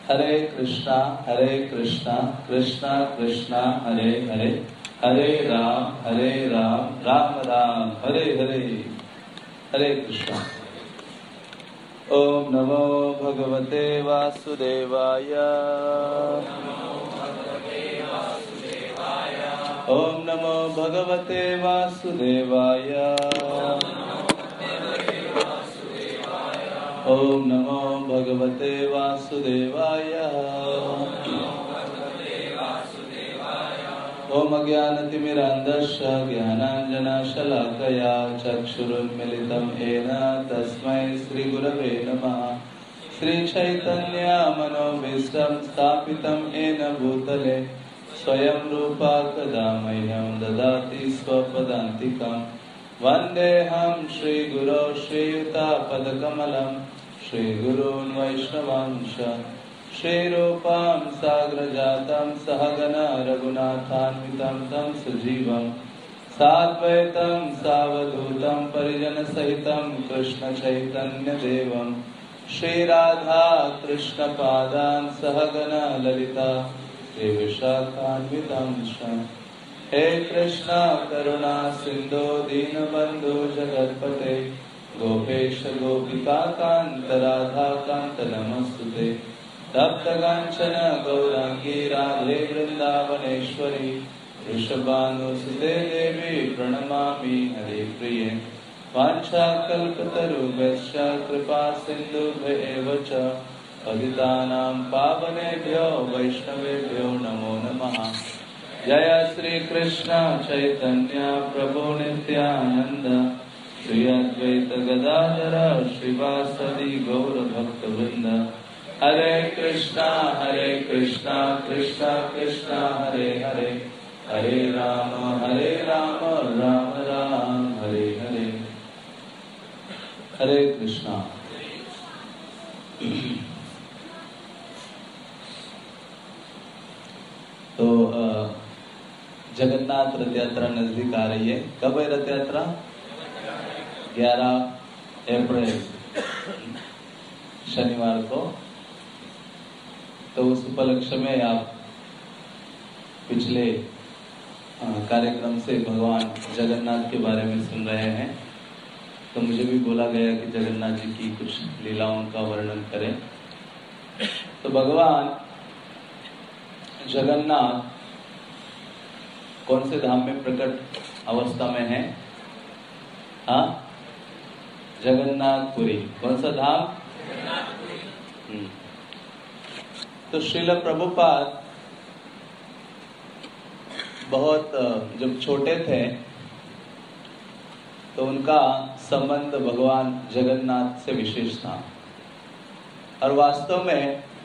हरे कृष्णा कृष्णा कृष्णा हरे हरे, हरे राम राम राम हरे हरे। हरे कृष्णा। ओम नमो भगवते वासुदेवाय। ओम नमो भगवते वासुदेवाय। ओम नमो भगवते वासुदेवाय। ओम अज्ञानतिमिरान्धस्य ज्ञानाञ्जनशलाकया चक्षुरुन्मिलितं येन तस्मै श्रीगुरवे नमः। श्रीचैतन्यमनोभीष्टं स्थापितं येन भूतले स्वयं रूपा कदा मह्यं ददाति स्वपदान्तिकं। वन्देऽहं श्रीगुरो श्रीयुतापदकमलं श्रीगुरून् वैष्णवांश श्रीरूपं साग्रजातं सहगना रघुनाथान्वितं तं सजीवं साद्वैतं सावधूतं परिजनसहितं कृष्णचैतन्यदेवं श्रीराधा कृष्णपादान् सहगना ललिता श्रीविशाखान्वितं च। हे कृष्ण करुणा सिन्धो दीनबन्धु जगत्पते गोपेश गोपिकान्त राधाकान्त नमस्तुते। तप्तकाञ्चन गौरांगी राधे वृन्दावनेश्वरी वृषभानुसुते देवी प्रणमामि हरिप्रिये। वाञ्छाकल्पतरुभ्यश्च कृपा सिन्धुभ्येव च पतितानां पावनेभ्यो वैष्णवेभ्यो नमो नमः। जय श्री कृष्ण चैतन्य प्रभु नित्यानंद श्री अद्वैत गदाधर श्रीवासदि गौर भक्तवृंद। हरे कृष्णा कृष्णा कृष्णा हरे हरे, हरे राम राम राम हरे हरे। हरे कृष्णा। तो जगन्नाथ रथ यात्रा नजदीक आ रही है। कब है रथ यात्रा? 11 अप्रैल शनिवार को। तो उस उपलक्ष्य में आप पिछले कार्यक्रम से भगवान जगन्नाथ के बारे में सुन रहे हैं। तो मुझे भी बोला गया कि जगन्नाथ जी की कुछ लीलाओं का वर्णन करें। तो भगवान जगन्नाथ कौन से धाम में प्रकट अवस्था में है? हाँ, जगन्नाथपुरी। कौन सा धाम? तो श्रील प्रभुपाद बहुत जब छोटे थे तो उनका संबंध भगवान जगन्नाथ से विशेष था। और वास्तव में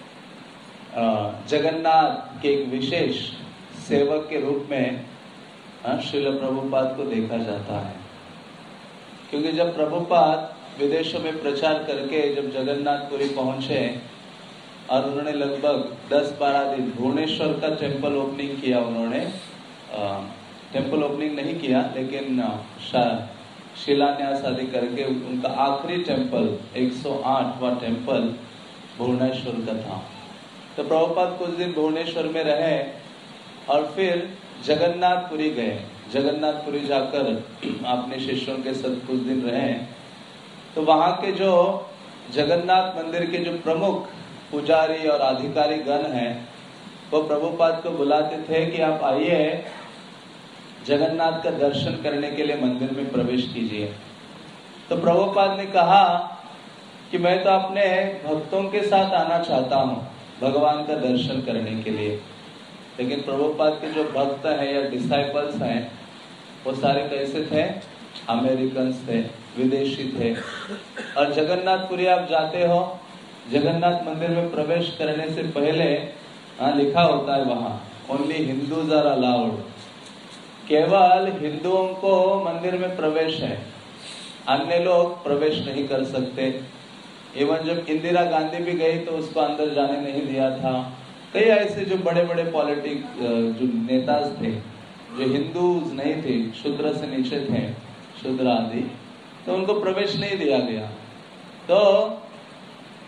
जगन्नाथ के एक विशेष सेवक के रूप में श्रील प्रभुपाद को देखा जाता है। क्योंकि जब प्रभुपाद विदेशों में प्रचार करके जब जगन्नाथपुरी पहुंचे और उन्होंने लगभग 10-12 दिन भुवनेश्वर का टेम्पल ओपनिंग किया। उन्होंने टेम्पल ओपनिंग नहीं किया, लेकिन शिलान्यास आदि करके उनका आखिरी टेम्पल 108वां टेम्पल भुवनेश्वर का था। तो प्रभुपाद कुछ दिन भुवनेश्वर में रहे और फिर जगन्नाथपुरी गए। जगन्नाथपुरी जाकर अपने शिष्यों के साथ कुछ दिन रहे। तो वहां के जो जगन्नाथ मंदिर के जो प्रमुख पुजारी और अधिकारी गण हैं, वो प्रभुपाद को बुलाते थे कि आप आइए जगन्नाथ का दर्शन करने के लिए मंदिर में प्रवेश कीजिए। तो प्रभुपाद ने कहा कि मैं तो अपने भक्तों के साथ आना चाहता हूँ भगवान का दर्शन करने के लिए। लेकिन प्रभुपाद के जो भक्त हैं या डिसाइपल्स हैं वो सारे कैसे थे? अमेरिकन थे, विदेशी थे। और जगन्नाथपुरी आप जाते हो, जगन्नाथ मंदिर में प्रवेश करने से पहले लिखा होता है वहां ओनली हिंदूज आर अलाउड। केवल हिंदुओं को मंदिर में प्रवेश है, अन्य लोग प्रवेश नहीं कर सकते। इवन जब इंदिरा गांधी भी गई तो उसको अंदर जाने नहीं दिया था। कई ऐसे जो बड़े बड़े पॉलिटिक जो नेता थे जो हिंदूज नहीं थे, शूद्र से नीचे थे, शूद्र आदि, तो उनको प्रवेश नहीं दिया गया। तो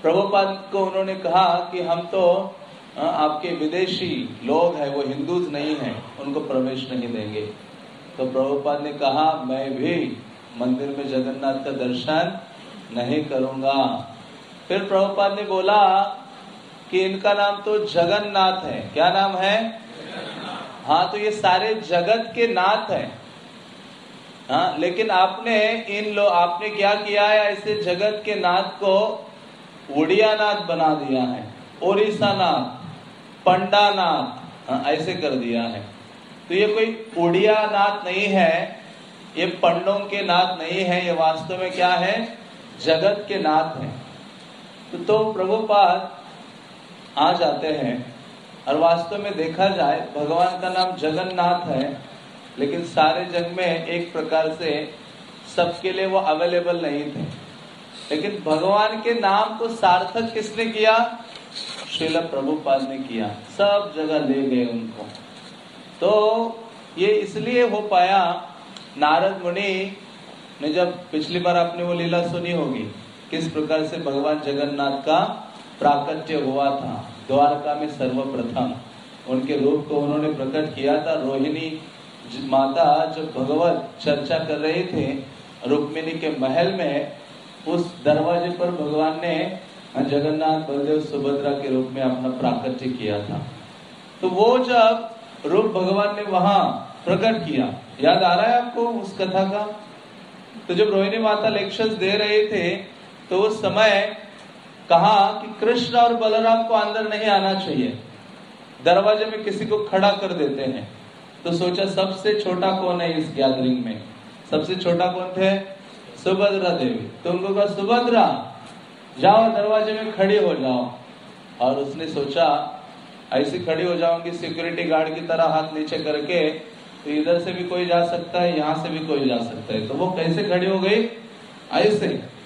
प्रभुपाद को उन्होंने कहा कि हम तो आपके विदेशी लोग हैं, वो हिंदूज नहीं हैं, उनको प्रवेश नहीं देंगे। तो प्रभुपाद ने कहा मैं भी मंदिर में जगन्नाथ का दर्शन नहीं करूंगा। फिर प्रभुपाद ने बोला कि इनका नाम तो जगन्नाथ है। क्या नाम है? हाँ, तो ये सारे जगत के नाथ हैं। हाँ, लेकिन आपने आपने क्या किया है, ऐसे जगत के नाथ को उड़िया नाथ बना दिया है, ओडिशा नाथ, पंडा नाथ, हाँ, ऐसे कर दिया है। तो ये कोई उड़िया नाथ नहीं है, ये पंडों के नाथ नहीं है, ये वास्तव में क्या है, जगत के नाथ हैं। तो प्रभुपाद आ जाते हैं और वास्तव में देखा जाए भगवान का नाम जगन्नाथ है, लेकिन सारे जग में एक प्रकार से सबके लिए वो अवेलेबल नहीं थे। लेकिन भगवान के नाम को सार्थक किसने किया? श्रील प्रभुपाद ने किया, सब जगह ले गए उनको। तो ये इसलिए हो पाया, नारद मुनि ने जब पिछली बार आपने वो लीला सुनी होगी, किस प्रकार से भगवान जगन्नाथ का प्राकट्य हुआ था द्वारका में सर्वप्रथम, उनके रूप को उन्होंने प्रकट किया था। रोहिणी माता जब भगवत चर्चा कर रहे थे रुक्मिणी के महल में, उस दरवाजे पर भगवान ने जगन्नाथ बलदेव सुभद्रा के रूप में अपना प्राकट्य किया था। तो वो जब रूप भगवान ने वहां प्रकट किया, याद आ रहा है आपको उस कथा का? तो जब रोहिणी माता लेक्चर्स दे रहे थे तो उस समय कहा कि कृष्ण और बलराम को अंदर नहीं आना चाहिए, दरवाजे में किसी को खड़ा कर देते हैं। तो सोचा सबसे छोटा कौन है इस गैदरिंग में? सबसे छोटा कौन थे? सुभद्रा देवी। तो उनको कहा सुभद्रा जाओ दरवाजे में खड़ी हो जाओ। और उसने सोचा ऐसी खड़ी हो जाऊंगी सिक्योरिटी गार्ड की तरह हाथ नीचे करके, तो इधर से भी कोई जा सकता है, यहाँ से भी कोई जा सकता है। तो वो कैसे खड़ी हो गई? ऐसे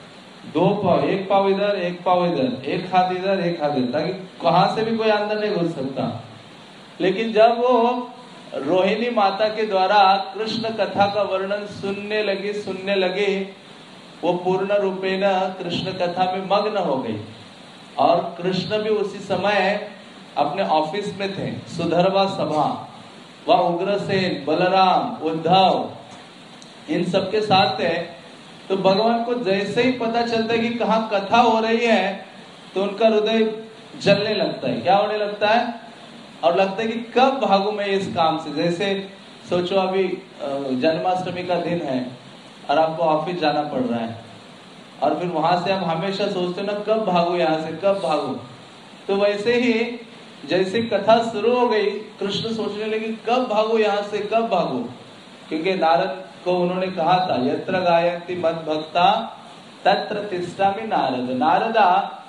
दो पाव, एक पाव इधर एक पाव इधर, एक हाथ इधर एक हाथ इधर, ताकि कहां से भी कोई अंदर नहीं घुस सकता। लेकिन जब वो रोहिणी माता के द्वारा कृष्ण कथा का वर्णन सुनने लगी, वो पूर्ण रूपेण कृष्ण कथा में मग्न हो गई। और कृष्ण भी उसी समय अपने ऑफिस में थे, सुधर्वा सभा, वह उग्रसेन, बलराम, उद्धव, इन सबके साथ थे। तो भगवान को जैसे ही पता चलता है कि कहाँ कथा हो रही है, तो उनका हृदय जलने लगता है। क्या होने लगता है? और लगता है कि कब भागूं मैं इस काम से। जैसे सोचो अभी जन्माष्टमी का दिन है और आपको ऑफिस जाना पड़ रहा है, और फिर वहां से आप हमेशा सोचते हो ना कब भागू यहाँ से, कब भागू। तो वैसे ही जैसे कथा शुरू हो गई, कृष्ण सोचने लगे कब भागू यहाँ से, कब भागू। क्योंकि नारद को उन्होंने कहा था यत्र गायन्ति मद भक्ता तत्र तिष्ठामि नारद। नारदा,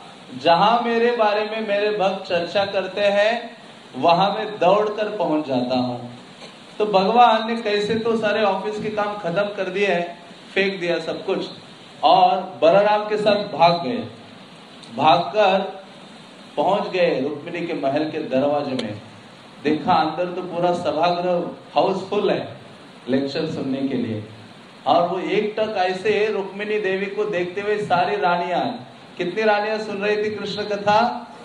जहां मेरे बारे में मेरे भक्त चर्चा करते हैं वहां मैं दौड़कर पहुंच जाता हूं। तो भगवान ने कैसे तो सारे ऑफिस के काम खत्म कर दिए, फेंक दिया सब कुछ, और बलराम के साथ भाग गए। भागकर पहुंच गए रुक्मिणी के महल के दरवाजे में। देखा अंदर तो पूरा सभागृह हाउसफुल है लेक्चर सुनने के लिए। और वो एक टक ऐसे रुक्मिणी देवी को देखते हुए सारी रानियां, कितनी रानियां सुन रही थी कृष्ण कथा?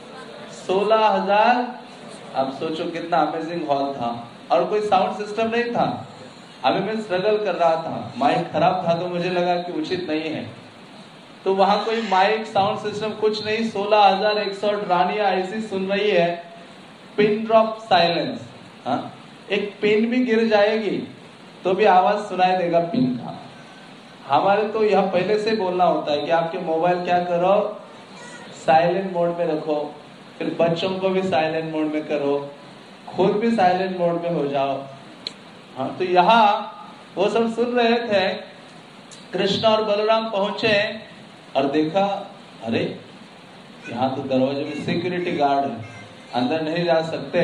16,000। अब सोचो कितना अमेजिंग हॉल था, और कोई साउंड सिस्टम नहीं था। अभी मैं स्ट्रगल कर रहा था, माइक खराब था तो मुझे लगा कि उचित नहीं है, तो वहां कोई माइक साउंड सिस्टम कुछ नहीं। 16,100 रानियां ऐसी सुन रही है, पिन ड्रॉप साइलेंस। हाँ, एक पिन भी गिर जाएगी तो भी आवाज सुनाई देगा पिन का। हमारे तो यह पहले से बोलना होता है कि आपके मोबाइल क्या करो, साइलेंट मोड में रखो, फिर बच्चों को भी साइलेंट मोड में करो, खुद भी साइलेंट मोड में हो जाओ। हाँ, तो यहाँ वो सब सुन रहे थे। कृष्ण और बलराम पहुंचे और देखा अरे यहाँ तो दरवाजे में सिक्योरिटी गार्ड है, अंदर नहीं जा सकते।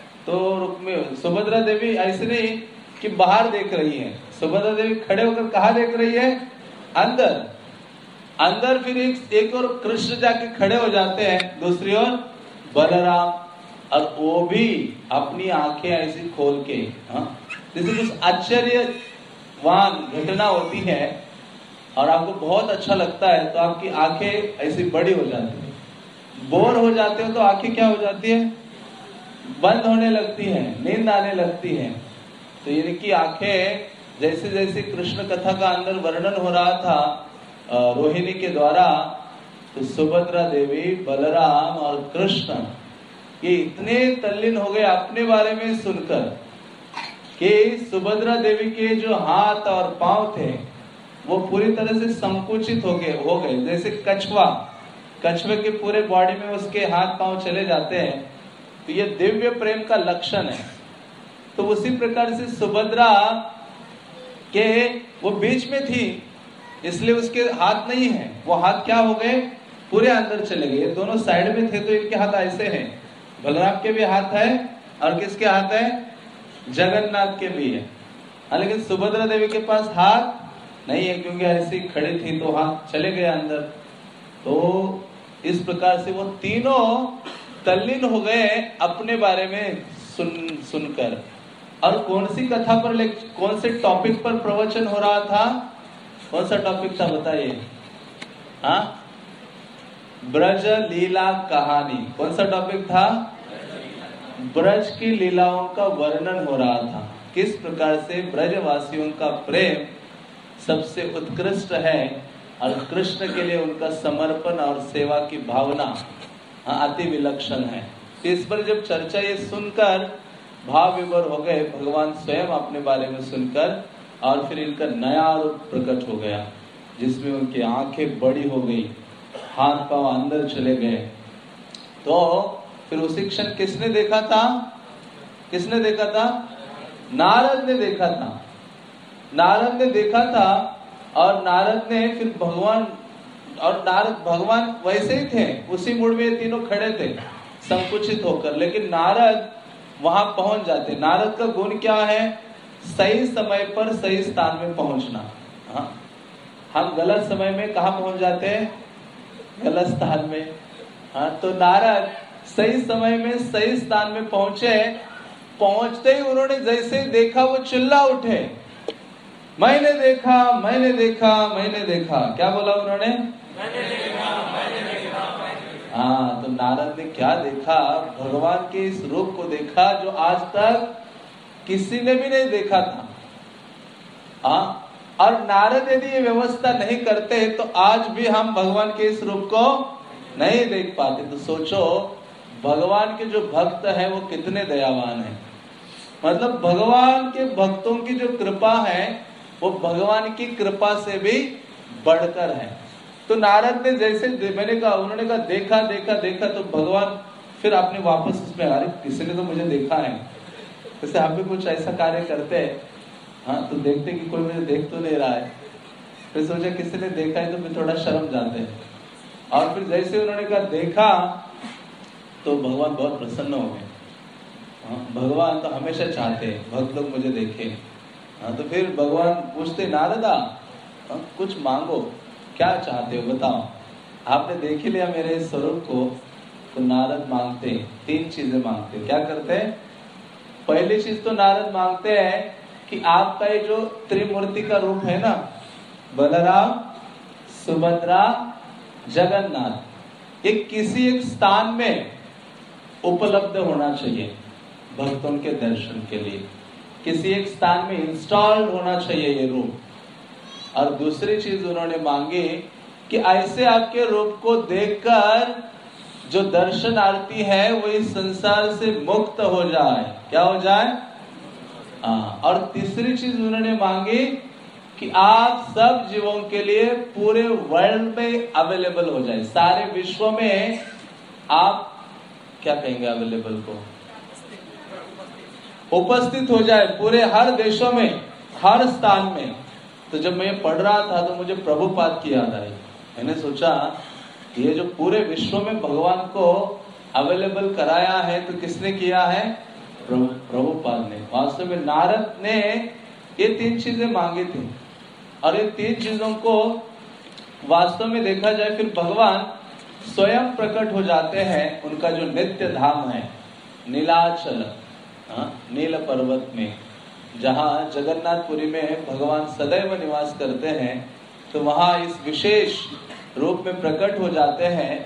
तो सुभद्रा देवी ऐसे नहीं कि बाहर देख रही है, सुभद्रा देवी खड़े होकर कहाँ देख रही है? अंदर। अंदर फिर एक और कृष्ण जाके खड़े हो जाते हैं, दूसरी ओर बलराम, और वो भी अपनी आंखें ऐसी खोल के। जैसे कुछ आश्चर्यवान घटना होती है और आपको बहुत अच्छा लगता है तो आपकी आंखें ऐसी बड़ी हो जाती है। बोर हो जाते हो तो आंखें क्या हो जाती है, बंद होने लगती है, नींद आने लगती है। तो इनकी आंखें जैसे जैसे कृष्ण कथा का अंदर वर्णन हो रहा था रोहिणी के द्वारा, तो सुभद्रा देवी, बलराम और कृष्ण ये इतने तल्लीन हो गए अपने बारे में सुनकर कि सुभद्रा देवी के जो हाथ और पांव थे वो पूरी तरह से संकुचित हो गए। जैसे कछुए के पूरे बॉडी में उसके हाथ पांव चले जाते हैं, तो ये दिव्य प्रेम का लक्षण है। तो उसी प्रकार से सुभद्रा के वो बीच में थी, इसलिए उसके हाथ नहीं है, वो हाथ क्या हो गए, पूरे अंदर चले गए। दोनों साइड में थे तो इनके हाथ ऐसे हैं, बलराम के भी हाथ है और किसके हाथ है, जगन्नाथ के भी है। लेकिन सुभद्रा देवी के पास हाथ नहीं है, क्योंकि ऐसी खड़ी थी तो हाथ चले गए अंदर। तो इस प्रकार से वो तीनों तल्लीन हो गए अपने बारे में सुनकर। और कौन सी कथा पर, कौन से टॉपिक पर प्रवचन हो रहा था, कौन सा टॉपिक था बताइए? हाँ, ब्रज लीला कहानी। कौन सा टॉपिक था? ब्रज की लीलाओं का वर्णन हो रहा था, किस प्रकार से ब्रजवासियों का प्रेम सबसे उत्कृष्ट है और कृष्ण के लिए उनका समर्पण और सेवा की भावना अति विलक्षण है। इस पर जब चर्चा ये सुनकर भाव विभोर हो गए, भगवान स्वयं अपने बारे में सुनकर, और फिर इनका नया रूप प्रकट हो गया जिसमें उनकी आंखें बड़ी हो गई, हाथ पांव अंदर चले गए। तो फिर उसी क्षण किसने देखा था? किसने देखा था? नारद ने देखा था। नारद ने देखा था और नारद ने फिर भगवान, और नारद भगवान वैसे ही थे, उसी मूड में ये तीनों खड़े थे संकुचित होकर, लेकिन नारद वहां पहुंच जाते। नारद का गुण क्या है? सही समय पर सही स्थान में पहुंचना। हाँ, हम गलत समय में कहा पहुंच जाते हैं? गलत स्थान में। हाँ, तो नारद सही समय में सही स्थान में पहुंचे। पहुंचते ही उन्होंने जैसे देखा वो चिल्ला उठे, मैंने देखा, मैंने देखा, मैंने देखा। क्या बोला उन्होंने? मैंने देखा, मैंने देखा। हाँ, तो नारद ने क्या देखा? भगवान के इस रूप को देखा जो आज तक किसी ने भी नहीं देखा था। हाँ, और नारद यदि ये व्यवस्था नहीं करते तो आज भी हम भगवान के इस रूप को नहीं देख पाते। तो सोचो भगवान के जो भक्त हैं वो कितने दयावान हैं। मतलब भगवान के भक्तों की जो कृपा है वो भगवान की कृपा से भी बढ़कर है। तो नारद ने जैसे मैंने कहा, उन्होंने कहा देखा देखा देखा, तो भगवान फिर आपने वापस उसमें, अरे किसी ने तो मुझे देखा है। जैसे आप भी कुछ ऐसा कार्य करते हैं, हाँ, तो देखते कि कोई मुझे देख तो नहीं रहा है, फिर सोचा किसी ने देखा है तो फिर थोड़ा शर्म जाते हैं। और फिर जैसे उन्होंने कहा देखा तो भगवान बहुत प्रसन्न हो गए। भगवान तो हमेशा चाहते हैं भक्त लोग मुझे देखें। हाँ, तो फिर भगवान पूछते नारदा कुछ मांगो, क्या चाहते हो बताओ। आपने देख ही लिया मेरे स्वरूप को। तो नारद मांगते, तीन चीजें मांगते। क्या करते हैं? पहली चीज तो नारद मांगते हैं कि आपका ये जो त्रिमूर्ति का रूप है ना, बलराम, सुभद्रा, जगन्नाथ, ये किसी एक स्थान में उपलब्ध होना चाहिए भक्तों के दर्शन के लिए। किसी एक स्थान में इंस्टॉल्ड होना चाहिए ये रूप। और दूसरी चीज उन्होंने मांगी कि ऐसे आपके रूप को देखकर जो दर्शनार्थी है वो इस संसार से मुक्त हो जाए। क्या हो जाए? और तीसरी चीज उन्होंने मांगी कि आप सब जीवों के लिए पूरे वर्ल्ड में अवेलेबल हो जाए, सारे विश्व में आप क्या कहेंगे अवेलेबल को, उपस्थित हो जाए पूरे हर देशों में, हर स्थान में। तो जब मैं ये पढ़ रहा था तो मुझे प्रभुपाद की याद आई। मैंने सोचा ये जो पूरे विश्व में भगवान को अवेलेबल कराया है तो किसने किया है? प्रभुपाद ने। वास्तव में नारद ने ये तीन चीजें मांगी थी, और ये तीन चीजों को वास्तव में देखा जाए फिर भगवान स्वयं प्रकट हो जाते हैं। उनका जो नित्य धाम है नीलाचल, नील पर्वत में, जहाँ जगन्नाथपुरी में भगवान सदैव निवास करते हैं, तो वहाँ इस विशेष रूप में प्रकट हो जाते हैं।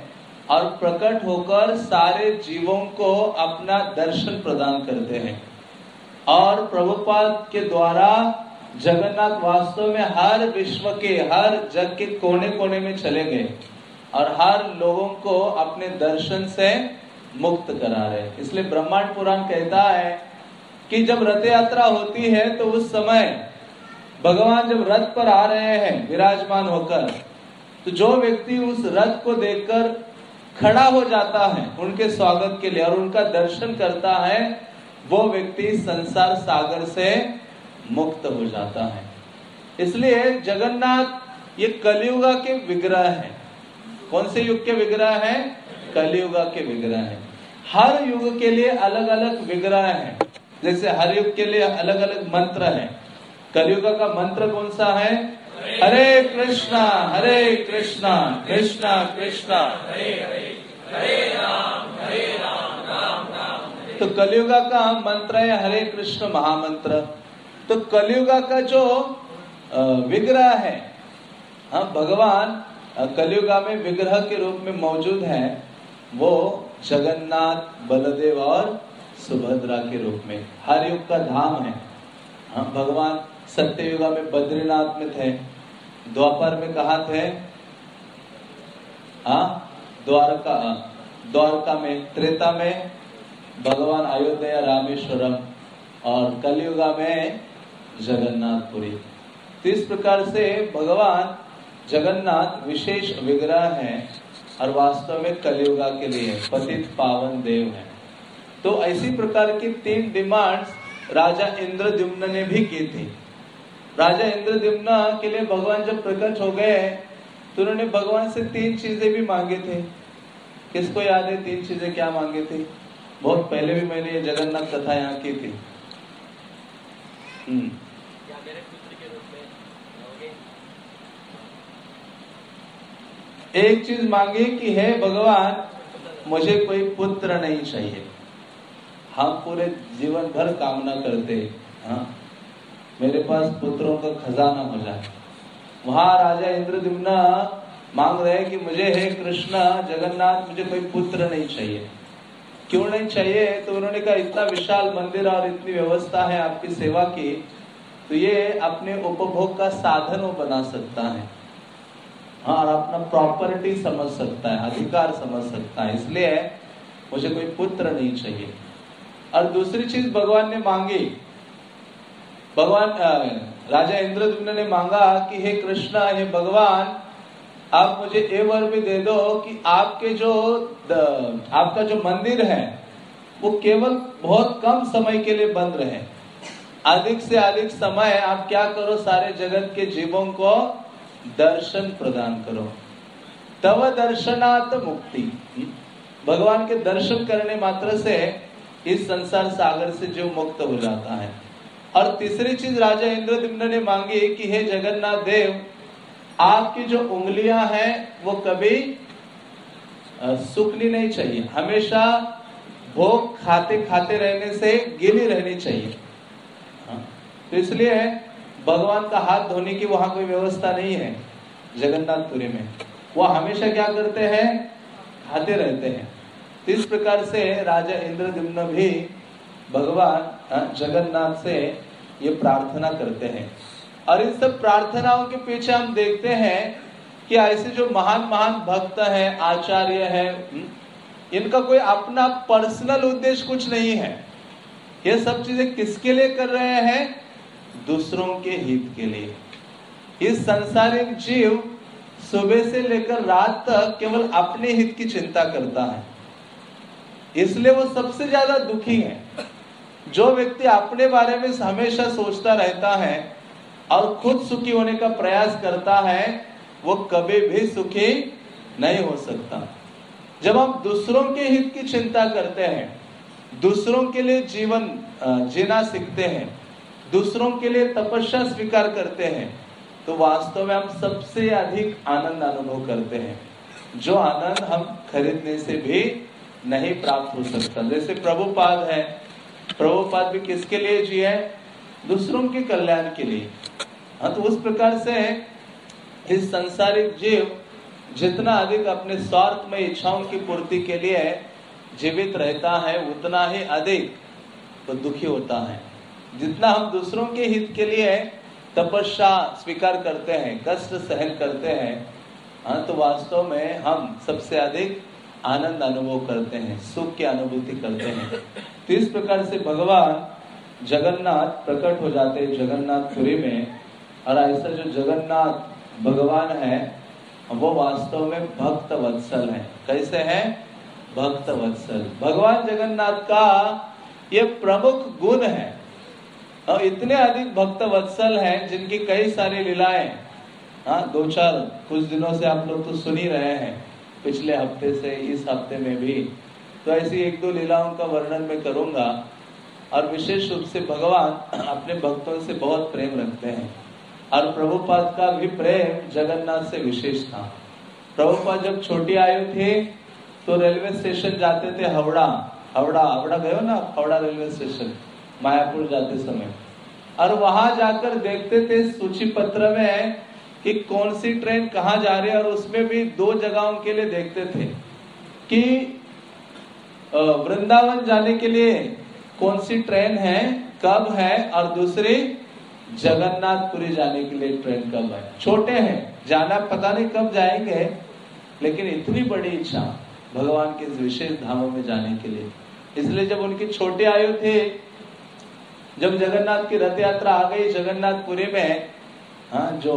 और प्रकट होकर सारे जीवों को अपना दर्शन प्रदान करते हैं। और प्रभुपाद के द्वारा जगन्नाथ वास्तव में हर विश्व के, हर जग के कोने कोने में चले गए और हर लोगों को अपने दर्शन से मुक्त करा रहे। इसलिए ब्रह्मांड पुराण कहता है कि जब रथ यात्रा होती है तो उस समय भगवान जब रथ पर आ रहे हैं विराजमान होकर, तो जो व्यक्ति उस रथ को देखकर खड़ा हो जाता है उनके स्वागत के लिए और उनका दर्शन करता है, वो व्यक्ति संसार सागर से मुक्त हो जाता है। इसलिए जगन्नाथ ये कलियुग के विग्रह हैं। कौन से युग के विग्रह हैं? कलियुग के विग्रह हैं। हर युग के लिए अलग अलग विग्रह हैं। जैसे हर युग के लिए अलग अलग मंत्र हैं। कलियुग का मंत्र कौन सा है? हरे कृष्णा कृष्णा कृष्णा हरे हरे, हरे राम राम राम। तो कलियुग का मंत्र है हरे कृष्ण महामंत्र। तो कलियुग का जो विग्रह है, भगवान कलियुग में विग्रह के रूप में मौजूद है, वो जगन्नाथ, बलदेव और सुभद्रा के रूप में हर युग का धाम है। भगवान सत्ययुग में बद्रीनाथ में थे, द्वापर में कहाँ थे? द्वारका में, त्रेता में भगवान अयोध्या रामेश्वरम और कलियुग में जगन्नाथपुरी। तो इस प्रकार से भगवान जगन्नाथ विशेष विग्रह है और वास्तव में कलियुग के लिए पतित पावन देव है। तो ऐसी प्रकार की 3 डिमांड्स राजा इंद्रद्युम्न ने भी की थी। राजा इंद्रद्युम्न के लिए भगवान जब प्रकट हो गए तो उन्होंने भगवान से 3 चीजें भी मांगे थे। किसको याद है 3 चीजें क्या मांगे थे? बहुत पहले भी मैंने ये जगन्नाथ कथा यहाँ की थी। एक चीज मांगे कि हे भगवान, मुझे कोई पुत्र नहीं चाहिए। हम पूरे जीवन भर कामना करते, मेरे पास पुत्रों का खजाना हो जाए। वहां राजा इंद्रद्युम्न मांग रहे कि मुझे हे कृष्ण जगन्नाथ, मुझे कोई पुत्र नहीं चाहिए। क्यों नहीं चाहिए? तो उन्होंने कहा इतना विशाल मंदिर और इतनी व्यवस्था है आपकी सेवा की, तो ये अपने उपभोग का साधन वो बना सकता है, और अपना प्रॉपर्टी समझ सकता है, अधिकार समझ सकता है, इसलिए मुझे कोई पुत्र नहीं चाहिए। और दूसरी चीज भगवान ने मांगी, भगवान राजा इंद्रद्युम्न ने मांगा कि हे कृष्ण, हे भगवान, आप मुझे ये वर भी दे दो कि आपका जो मंदिर है वो केवल बहुत कम समय के लिए बंद रहे। अधिक से अधिक समय आप क्या करो, सारे जगत के जीवों को दर्शन प्रदान करो। तव दर्शनात् मुक्ति, भगवान के दर्शन करने मात्र से इस संसार सागर से जीव मुक्त हो जाता है। और तीसरी चीज राजा इंद्रद्युम्न ने मांगी कि हे जगन्नाथ देव, आपकी जो उंगलियां हैं वो कभी सूखनी नहीं चाहिए, हमेशा भोग खाते खाते रहने से गीली रहनी चाहिए। तो इसलिए भगवान का हाथ धोने की वहां कोई व्यवस्था नहीं है जगन्नाथपुरी में। वो हमेशा क्या करते हैं? खाते रहते हैं। तो इस प्रकार से राजा इंद्रद्युम्न भी भगवान जगन्नाथ से ये प्रार्थना करते हैं। और इन सब प्रार्थनाओं के पीछे हम देखते हैं कि ऐसे जो महान महान भक्त हैं, आचार्य हैं, इनका कोई अपना पर्सनल उद्देश्य कुछ नहीं है। ये सब चीजें किसके लिए कर रहे हैं? दूसरों के हित के लिए। इस संसारिक जीव सुबह से लेकर रात तक केवल अपने हित की चिंता करता है, इसलिए वो सबसे ज्यादा दुखी है। जो व्यक्ति अपने बारे में हमेशा सोचता रहता है और खुद सुखी होने का प्रयास करता है, वो कभी भी सुखी नहीं हो सकता। जब हम दूसरों के हित की चिंता करते हैं, दूसरों के लिए जीवन जीना सीखते हैं, दूसरों के लिए तपस्या स्वीकार करते हैं, तो वास्तव में हम सबसे अधिक आनंद अनुभव करते हैं, जो आनंद हम खरीदने से भी नहीं प्राप्त हो सकता। जैसे प्रभुपाद है, प्रभुपाद भी किसके लिए जिए? दूसरों के कल्याण के लिए। तो उस प्रकार से इस संसारिक जीव जितना अधिक अपने स्वार्थ में इच्छाओं की पूर्ति के लिए जीवित रहता है उतना ही अधिक तो दुखी होता है। जितना हम दूसरों के हित के लिए तपस्या स्वीकार करते हैं, कष्ट सहन करते हैं, तो वास्तव में हम सबसे अधिक आनंद अनुभव करते हैं, सुख की अनुभूति करते हैं। तो इस प्रकार से भगवान जगन्नाथ प्रकट हो जाते हैं जगन्नाथपुरी में। और ऐसा जो जगन्नाथ भगवान है वो वास्तव में भक्त वत्सल है। कैसे है? भक्त वत्सल। भगवान जगन्नाथ का ये प्रमुख गुण है। और इतने अधिक भक्त वत्सल हैं जिनकी कई सारी लीलाएं, दो चार कुछ दिनों से आप लोग तो सुन ही रहे हैं, पिछले हफ्ते से इस हफ्ते में भी। तो ऐसी एक दो लीलाओं का वर्णन मैं करूंगा। और विशेष रूप से भगवान अपने भक्तों से बहुत प्रेम रखते हैं। और प्रभुपाद का भी प्रेम जगन्नाथ से विशेष था। प्रभुपाद जब छोटी आयु थे तो रेलवे स्टेशन जाते थे, हावड़ा गए हो ना, हावड़ा रेलवे स्टेशन मायापुर जाते समय। और वहां जाकर देखते थे सूची पत्र में कि कौन सी ट्रेन कहाँ जा रही है। और उसमें भी दो जगहों के लिए देखते थे कि वृंदावन जाने के लिए कौन सी ट्रेन है, कब है, और दूसरी जगन्नाथपुरी जाने के लिए ट्रेन कब है। छोटे हैं, जाना पता नहीं कब जाएंगे, लेकिन इतनी बड़ी इच्छा भगवान के विशेष धामों में जाने के लिए। इसलिए जब उनकी छोटी आयु थे, जब जगन्नाथ की रथ यात्रा आ गई जगन्नाथपुरी में, जो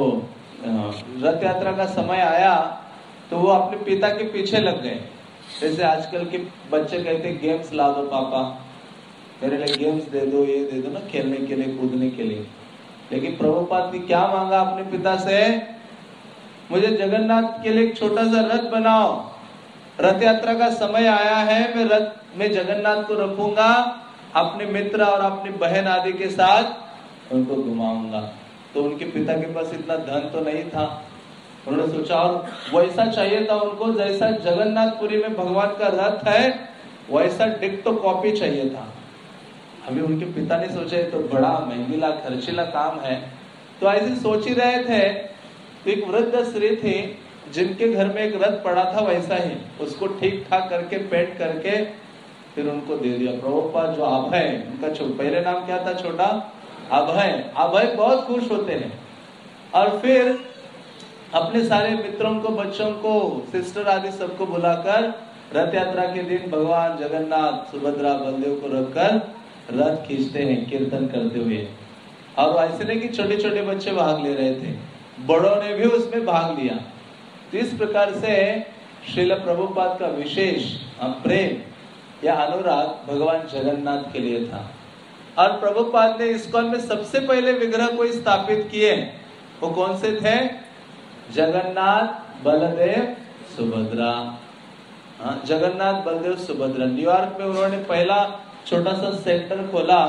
रथ यात्रा का समय आया तो वो अपने पिता के पीछे लग गए। जैसे आजकल के बच्चे कहते हैं गेम्स ला दो पापा, मेरे लिए गेम्स दे दो, ये दे दो ना, खेलने के लिए, कूदने के लिए। लेकिन प्रभुपाद ने क्या मांगा अपने पिता से? मुझे जगन्नाथ के लिए एक छोटा सा रथ बनाओ, रथ यात्रा का समय आया है, मैं रथ में जगन्नाथ को रखूंगा, अपने मित्र और अपनी बहन आदि के साथ उनको घुमाऊंगा। तो उनके पिता के पास इतना धन तो नहीं था। उन्होंने सोचा और वैसा चाहिए था उनको जैसा जगन्नाथपुरी में भगवान का रथ है, वैसा डिक्टो कॉपी चाहिए था। अभी उनके पिता ने सोचा तो बड़ा महंगीला खर्चीला काम है। तो ऐसे सोच ही रहे थे, तो एक वृद्ध स्त्री थी जिनके घर में एक रथ पड़ा था वैसा ही, उसको ठीक ठाक करके पेंट करके फिर उनको दे दिया। प्रभुपाद जो अभय, उनका पहले नाम क्या था छोटा? अभय। अभय बहुत खुश होते हैं और फिर अपने सारे मित्रों को, बच्चों को, सिस्टर आदि सबको बुलाकर रथ यात्रा के दिन भगवान जगन्नाथ, सुभद्रा, बलदेव को रखकर रथ खींचते हैं कीर्तन करते हुए। और ऐसे नहीं कि छोटे छोटे बच्चे भाग ले रहे थे, बड़ों ने भी उसमें भाग लिया। तो इस प्रकार से श्रील प्रभुपाद का विशेष प्रेम या अनुराग भगवान जगन्नाथ के लिए था। और प्रभुपाद ने इस्कॉन में सबसे पहले विग्रह को स्थापित किए, वो कौन से थे? जगन्नाथ, बलदेव, सुभद्रा। जगन्नाथ, बलदेव, सुभद्रा। न्यूयॉर्क में उन्होंने पहला छोटा सा सेंटर खोला।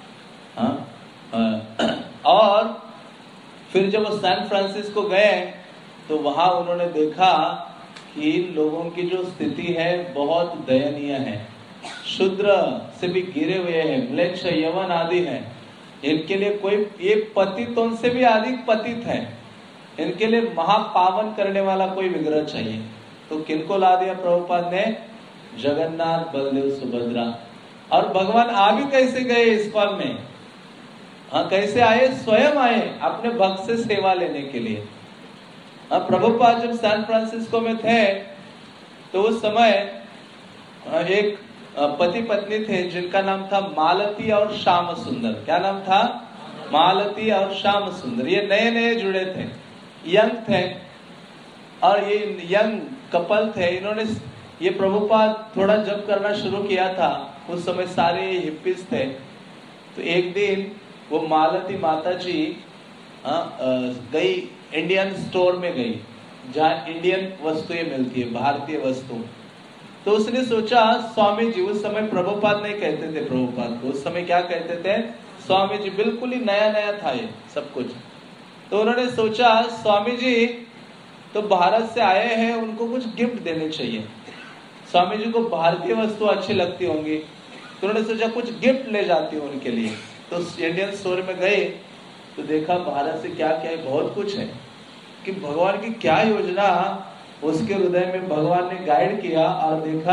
और फिर जब वो सैन फ्रांसिस्को गए तो वहां उन्होंने देखा कि इन लोगों की जो स्थिति है बहुत दयनीय है, शूद्र से भी गिरे हुए हैं, म्लेच्छ, यवन आदि हैं। इनके लिए कोई, ये पतितों से भी अधिक पतित है, इनके लिए महापावन करने वाला कोई विग्रह चाहिए। तो किनको ला दिया प्रभुपाद ने? जगन्नाथ, बलदेव, सुभद्रा। और भगवान आ भी कैसे गए इस्कॉन में? कैसे आए? स्वयं आए अपने भक्त से सेवा लेने के लिए। प्रभुपाद जब सैन फ्रांसिस्को में थे तो उस समय एक पति पत्नी थे जिनका नाम था मालती और श्याम सुंदर। क्या नाम था? मालती और श्याम सुंदर। ये नए नए जुड़े थे, यंग थे, और ये यंग कपल थे। इन्होंने ये प्रभुपाद थोड़ा जप करना शुरू किया था, उस समय सारे हिप्पीज थे। तो एक दिन वो मालती माता जी गई, इंडियन स्टोर में गई जहाँ इंडियन वस्तुएं मिलती है, भारतीय वस्तु। तो उसने सोचा स्वामी जी, उस समय प्रभुपाद नहीं कहते थे प्रभुपाद को, उस समय क्या कहते थे? स्वामी जी। बिल्कुल ही नया नया था ये सब कुछ। तो उन्होंने सोचा स्वामी जी तो भारत से आए हैं, उनको कुछ गिफ्ट देने चाहिए। स्वामी जी को भारतीय वस्तु अच्छी लगती होंगी, तो उन्होंने सोचा कुछ गिफ्ट ले जाती हूँ उनके लिए। तो इंडियन स्टोर में गए तो देखा भारत से क्या क्या है, बहुत कुछ है कि भगवान की क्या योजना उसके हृदय में भगवान ने गाइड किया और देखा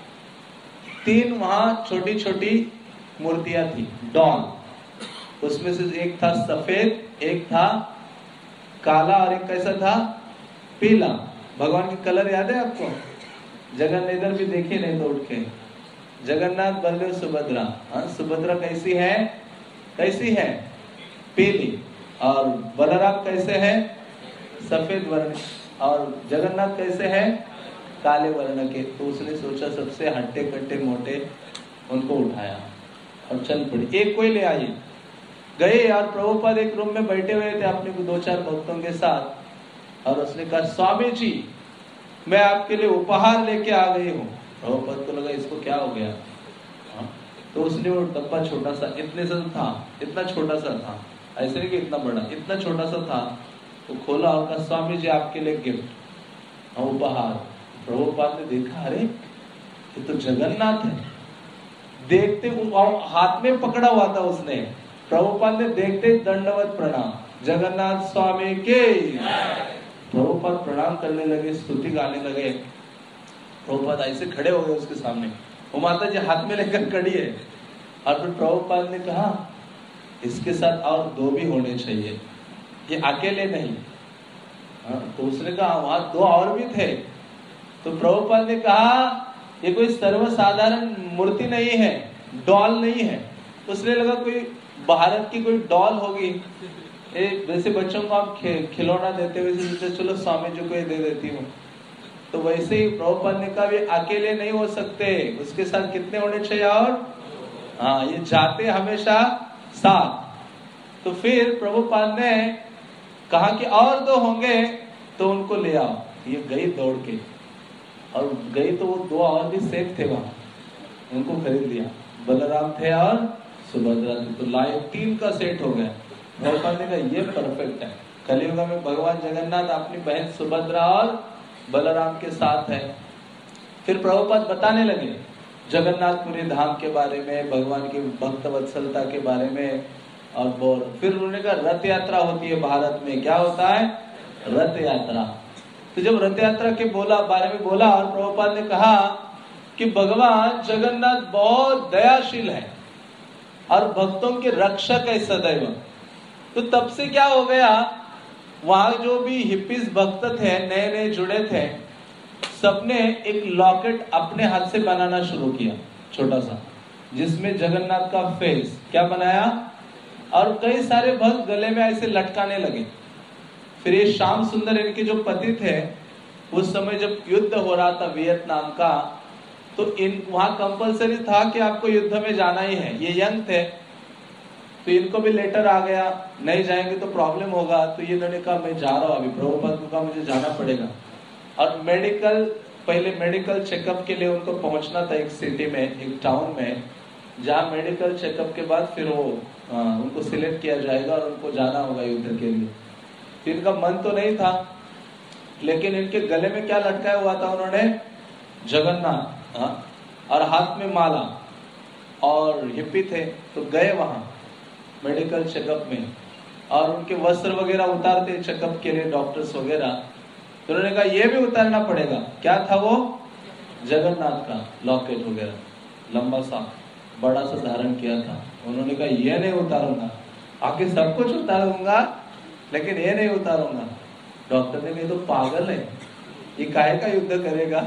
3 वहां छोटी छोटी मूर्तियां थी, डॉल। उसमें से एक था सफेद, एक था काला और एक कैसा था, पीला। भगवान के कलर याद है आपको? जगन्नाथ इधर भी देखिए नहीं तो उठ के, जगन्नाथ बलदेव सुभद्रा। सुभद्रा कैसी है? कैसी है? पीली। और बलराम कैसे है? सफेद वर्ण। और जगन्नाथ कैसे है? काले वर्ण के। तो उसने सोचा सबसे हट्टे कट्टे मोटे उनको उठाया और चल पड़ी। एक कोई ले आई, गए और प्रभुपाद एक रूम में बैठे हुए थे अपने 2-4 भक्तों के साथ, और उसने कहा स्वामी जी मैं आपके लिए उपहार लेके आ गई हूँ। प्रभुपाद को लगा इसको क्या हो गया। तो उसने वो डब्बा छोटा सा, इतने सा था, इतना छोटा सा था, ऐसे नहीं कि इतना बड़ा, इतना छोटा सा था, तो खोला और कहा स्वामी जी आपके लिए गिफ्ट, उपहार। प्रभुपाद ने देखा अरे ये तो जगन्नाथ है। देखते हाथ में पकड़ा हुआ था उसने। प्रभुपाद ने देखते दंडवत प्रणाम, जगन्नाथ स्वामी के। प्रभुपाद प्रणाम करने लगे, स्तुति गाने लगे। प्रभुपाद ऐसे खड़े हो गए उसके सामने, वो माता जी हाथ में लेकर खड़ी है। और फिर प्रभुपाद ने कहा इसके साथ और 2 भी होने चाहिए, ये अकेले नहीं। तो उसने कहा वहां 2 और भी थे। तो प्रभुपाद ने कहा ये कोई सर्वसाधारण मूर्ति नहीं है, डॉल नहीं है। उसने लगा कोई भारत की कोई डॉल होगी, वैसे बच्चों को आप खिलौना देते हुए चलो स्वामी जी को ये दे देती हूँ। तो वैसे ही प्रभुपाद ने कहा ये अकेले नहीं हो सकते, उसके साथ कितने होने चाहिए और ये जाते हमेशा साथ। तो फिर प्रभुपाद ने कहा कि और 2 होंगे तो उनको ले आओ। ये गई दौड़ के और गई तो वो 2 और भी सेफ थे वहां, उनको खरीद लिया। बलराम थे और सुभद्रा थी, तो लाए 3 का सेट हो गया। प्रभुपाद ने कहा ये परफेक्ट है। कलियुग में भगवान जगन्नाथ अपनी बहन सुभद्रा और बलराम के साथ है। फिर प्रभुपाद बताने लगे जगन्नाथपुरी धाम के बारे में, भगवान की भक्त वत्सलता के बारे में। और फिर उन्होंने कहा रथ यात्रा होती है भारत में। क्या होता है? रथ यात्रा। तो जब रथ यात्रा के बारे में बोला और प्रभुपाद ने कहा कि भगवान जगन्नाथ बहुत दयाशील है और भक्तों के रक्षक है सदैव। तो तब से क्या हो गया, वहां जो भी हिप्पीज भक्त थे, नए नए जुड़े थे, सबने एक लॉकेट अपने हाथ से बनाना शुरू किया, छोटा सा, जिसमें जगन्नाथ का फेस क्या बनाया, और कई सारे भक्त गले में ऐसे लटकाने लगे। फिर ये श्याम सुंदर इनके जो पति थे, उस समय जब युद्ध हो रहा था वियतनाम का, तो वहां कंपलसरी था कि आपको युद्ध में जाना ही है। ये यंग थे तो इनको भी लेटर आ गया, नहीं जाएंगे तो प्रॉब्लम होगा। तो ये इन्होंने कहा मैं जा रहा हूं अभी। प्रभुपाद को कहा मुझे जाना पड़ेगा। और पहले मेडिकल चेकअप के लिए उनको पहुंचना था एक सिटी में, एक टाउन में, जहां मेडिकल चेकअप के बाद फिर वो उनको सिलेक्ट किया जाएगा और उनको जाना होगा युद्ध के लिए। तो इनका मन तो नहीं था, लेकिन इनके गले में क्या लटकाया हुआ था उन्होंने, जगन्नाथ, और हाथ में माला। और हिप्पी थे तो गए वहां मेडिकल चेकअप में, और उनके वस्त्र वगैरह उतारते चेकअप के लिए डॉक्टर्स वगैरह। तो उन्होंने कहा ये भी उतारना पड़ेगा। क्या था वो? जगन्नाथ का लॉकेट वगैरह, लंबा सा बड़ा सा धारण किया था। उन्होंने कहा ये नहीं उतारूंगा, आगे सब कुछ उतारूंगा लेकिन ये नहीं उतारूंगा। डॉक्टर ने कहा तो पागल है, ये काहे का युद्ध करेगा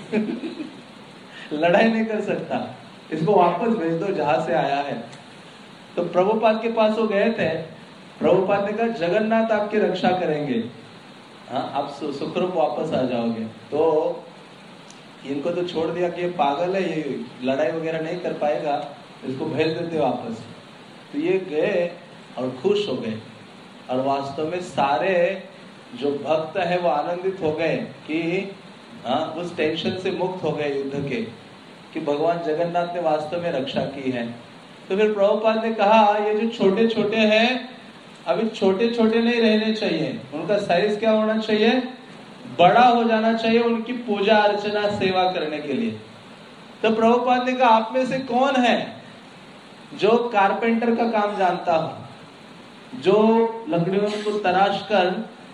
लड़ाई नहीं कर सकता, इसको वापस भेज दो जहां से आया है। तो प्रभुपाद के पास वो गए थे। प्रभुपाद ने कहा जगन्नाथ आपकी रक्षा करेंगे, आप सुखरूप वापस आ जाओगे। तो इनको तो छोड़ दिया कि ये पागल है, ये लड़ाई वगैरह नहीं कर पाएगा, इसको भेज देते वापस। तो ये गए और खुश हो गए, और वास्तव में सारे जो भक्त है वो आनंदित हो गए कि उस टेंशन से मुक्त हो गए युद्ध के, कि भगवान जगन्नाथ ने वास्तव में रक्षा की है। तो फिर प्रभुपाद ने कहा ये जो छोटे छोटे हैं, अभी छोटे छोटे नहीं रहने चाहिए, उनका साइज क्या होना चाहिए, बड़ा हो जाना चाहिए, उनकी पूजा अर्चना सेवा करने के लिए। तो प्रभुपाद ने कहा आप में से कौन है जो कारपेंटर का काम जानता हो, जो लकड़ियों को तराश कर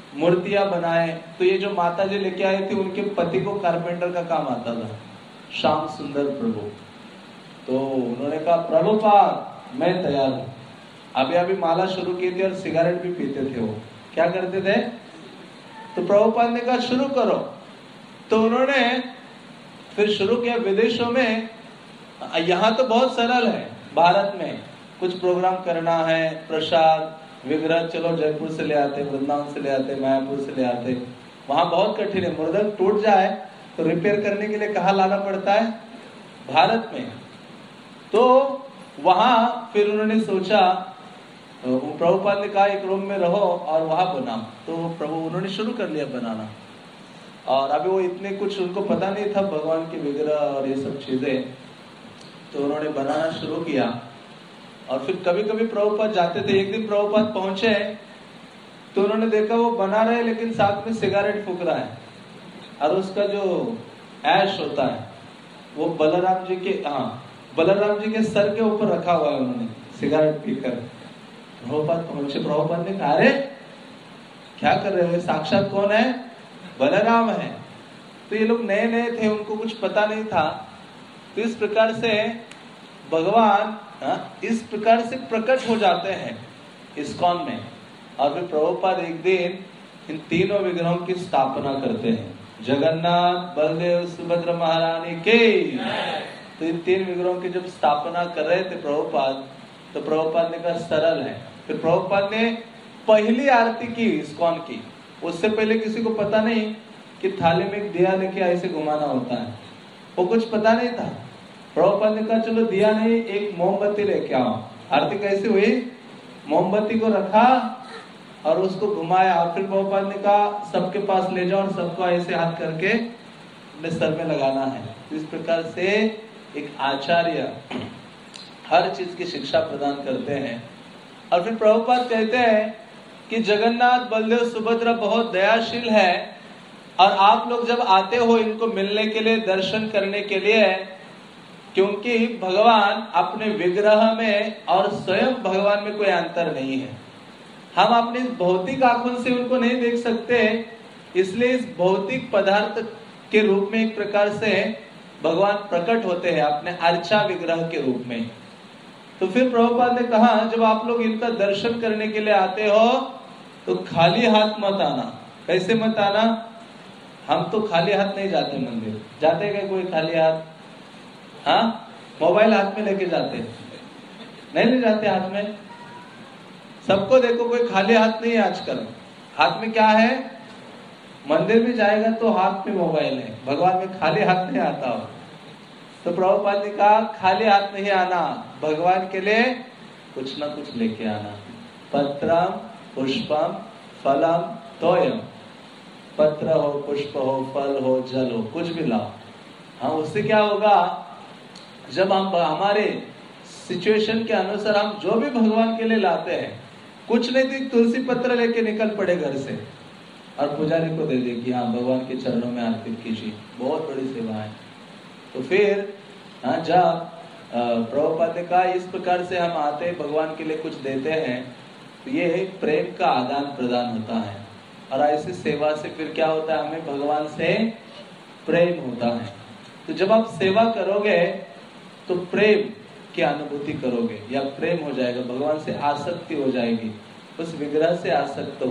मूर्तियां बनाए। तो ये जो माता जी लेके आई थी उनके पति को कारपेंटर का काम आता था, श्याम सुंदर प्रभु। तो उन्होंने कहा प्रभुपाद मैं तैयार हूं। अभी अभी माला शुरू की थी और सिगरेट भी पीते थे वो। क्या करते थे? तो प्रभुपाद ने कहा शुरू करो। तो उन्होंने फिर शुरू किया विदेशों में। यहाँ तो बहुत सरल है, भारत में कुछ प्रोग्राम करना है, प्रसाद विग्रह चलो जयपुर से ले आते, वृंदावन से ले आते, मायापुर से ले आते। वहां बहुत कठिन है, मृदंग टूट जाए तो रिपेयर करने के लिए कहाँ लाना पड़ता है? भारत में। तो वहां फिर उन्होंने सोचा, प्रभुपाद ने कहा एक रूम में रहो और वहां बनाओ। तो प्रभु उन्होंने शुरू कर लिया बनाना। और अभी वो इतने कुछ उनको पता नहीं था भगवान के विग्रह और ये सब चीजें, तो उन्होंने बनाना शुरू किया। और फिर कभी कभी प्रभुपाद जाते थे। एक दिन प्रभुपाद पहुंचे तो उन्होंने देखा वो बना रहे लेकिन साथ में सिगरेट फूक रहा है, और उसका जो ऐश होता है वो बलराम जी के सर के ऊपर रखा हुआ है उन्होंने सिगरेट पीकर। प्रभुपाद पहुंचे, प्रभुपाद ने कहा अरे क्या कर रहे हो, साक्षात कौन है? बलराम है। तो ये लोग नए नए थे, उनको कुछ पता नहीं था। तो इस प्रकार से भगवान इस प्रकार से प्रकट हो जाते हैं इस्कॉन में। और फिर प्रभुपाद एक दिन इन तीनों विग्रहों की स्थापना करते हैं, जगन्नाथ बलदेव सुभद्रा महारानी के। तो इन तीन विग्रहों की जब स्थापना कर रहे थे प्रभुपाद, तो प्रभुपाद ने कहा सरल है। फिर प्रभुपाद ने पहली आरती की इस्कॉन की। उससे पहले किसी को पता नहीं कि थाली में एक दिया लेके ऐसे घुमाना होता है, वो कुछ पता नहीं था। प्रभुपाद ने कहा चलो दिया नहीं, एक मोमबत्ती लेके आओ। आरती कैसे हुई? मोमबत्ती को रखा और उसको घुमाया। और फिर प्रभुपाद ने कहा सबके पास ले जाओ और सबको ऐसे हाथ करके अपने सर में लगाना है। इस प्रकार से एक आचार्य हर चीज की शिक्षा प्रदान करते हैं। और फिर प्रभुपाद कहते हैं कि जगन्नाथ बलदेव सुभद्रा बहुत दयाशील है, और आप लोग जब आते हो इनको मिलने के लिए, दर्शन करने के लिए, क्योंकि भगवान अपने विग्रह में और स्वयं भगवान में कोई अंतर नहीं है। हम अपनी भौतिक आंखों से उनको नहीं देख सकते, इसलिए इस भौतिक पदार्थ के रूप में एक प्रकार से भगवान प्रकट होते हैं अपने अर्चा विग्रह के रूप में। तो फिर प्रभुपाद ने कहा जब आप लोग इनका दर्शन करने के लिए आते हो तो खाली हाथ मत आना। कैसे मत आना? हम तो खाली हाथ नहीं जाते मंदिर। जाते क्या कोई खाली हाथ? हाँ, मोबाइल हाथ में लेके जाते नहीं ले जाते हाथ में। सबको देखो कोई खाली हाथ नहीं है आजकल। हाथ में क्या है? मंदिर में जाएगा तो हाथ में मोबाइल है, भगवान में खाली हाथ नहीं आता हो। तो प्रभुपाद ने कहा खाली हाथ नहीं आना, भगवान के लिए कुछ ना कुछ लेके आना। पत्रम पुष्पम फलम तोयम। पत्र हो, पुष्प हो, फल हो, जल हो, कुछ भी लाओ। हाँ, उससे क्या होगा? जब हम हमारे सिचुएशन के अनुसार हम जो भी भगवान के लिए लाते हैं, कुछ नहीं तो तुलसी पत्र लेके निकल पड़े घर से और पुजारी को दे दे कि हाँ भगवान के चरणों में अर्पित कीजिए, बहुत बड़ी सेवा है। तो फिर जब प्रभुपाद ने कहा इस प्रकार से हम आते भगवान के लिए कुछ देते हैं, तो ये प्रेम का आदान प्रदान होता है। और ऐसी सेवा से फिर क्या होता है? हमें भगवान से प्रेम होता है। तो जब आप सेवा करोगे तो प्रेम की अनुभूति करोगे, या प्रेम हो जाएगा, भगवान से आसक्ति हो जाएगी, उस विग्रह से आसक्ति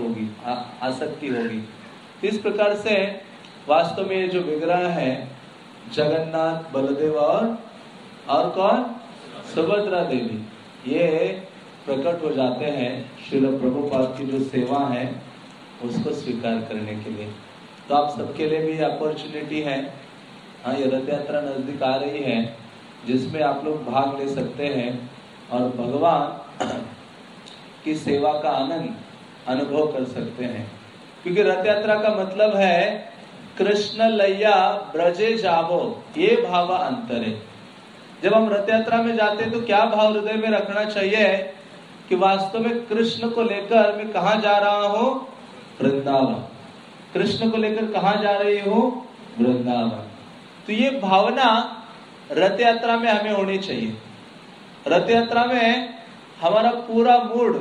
होगी। इस प्रकार से वास्तव में ये जो विग्रह है जगन्नाथ बलदेव और कौन? सुभद्रा देवी, ये प्रकट हो जाते हैं श्रील प्रभुपाद की जो सेवा है उसको स्वीकार करने के लिए। तो आप सबके लिए भी अपॉर्चुनिटी है। हाँ, ये रथ यात्रा नजदीक आ रही है जिसमें आप लोग भाग ले सकते हैं और भगवान की सेवा का आनंद अनुभव कर सकते हैं। क्योंकि रथ यात्रा का मतलब है कृष्ण लैया ब्रजे जावो, ये भाव अंतर है। जब हम रथ यात्रा में जाते हैं तो क्या भाव हृदय में रखना चाहिए कि वास्तव में कृष्ण को लेकर मैं कहाँ जा रहा हूँ? वृंदावन। कृष्ण को लेकर कहाँ जा रही हूँ? वृंदावन। तो ये भावना रथ यात्रा में हमें होनी चाहिए। रथ यात्रा में हमारा पूरा मूड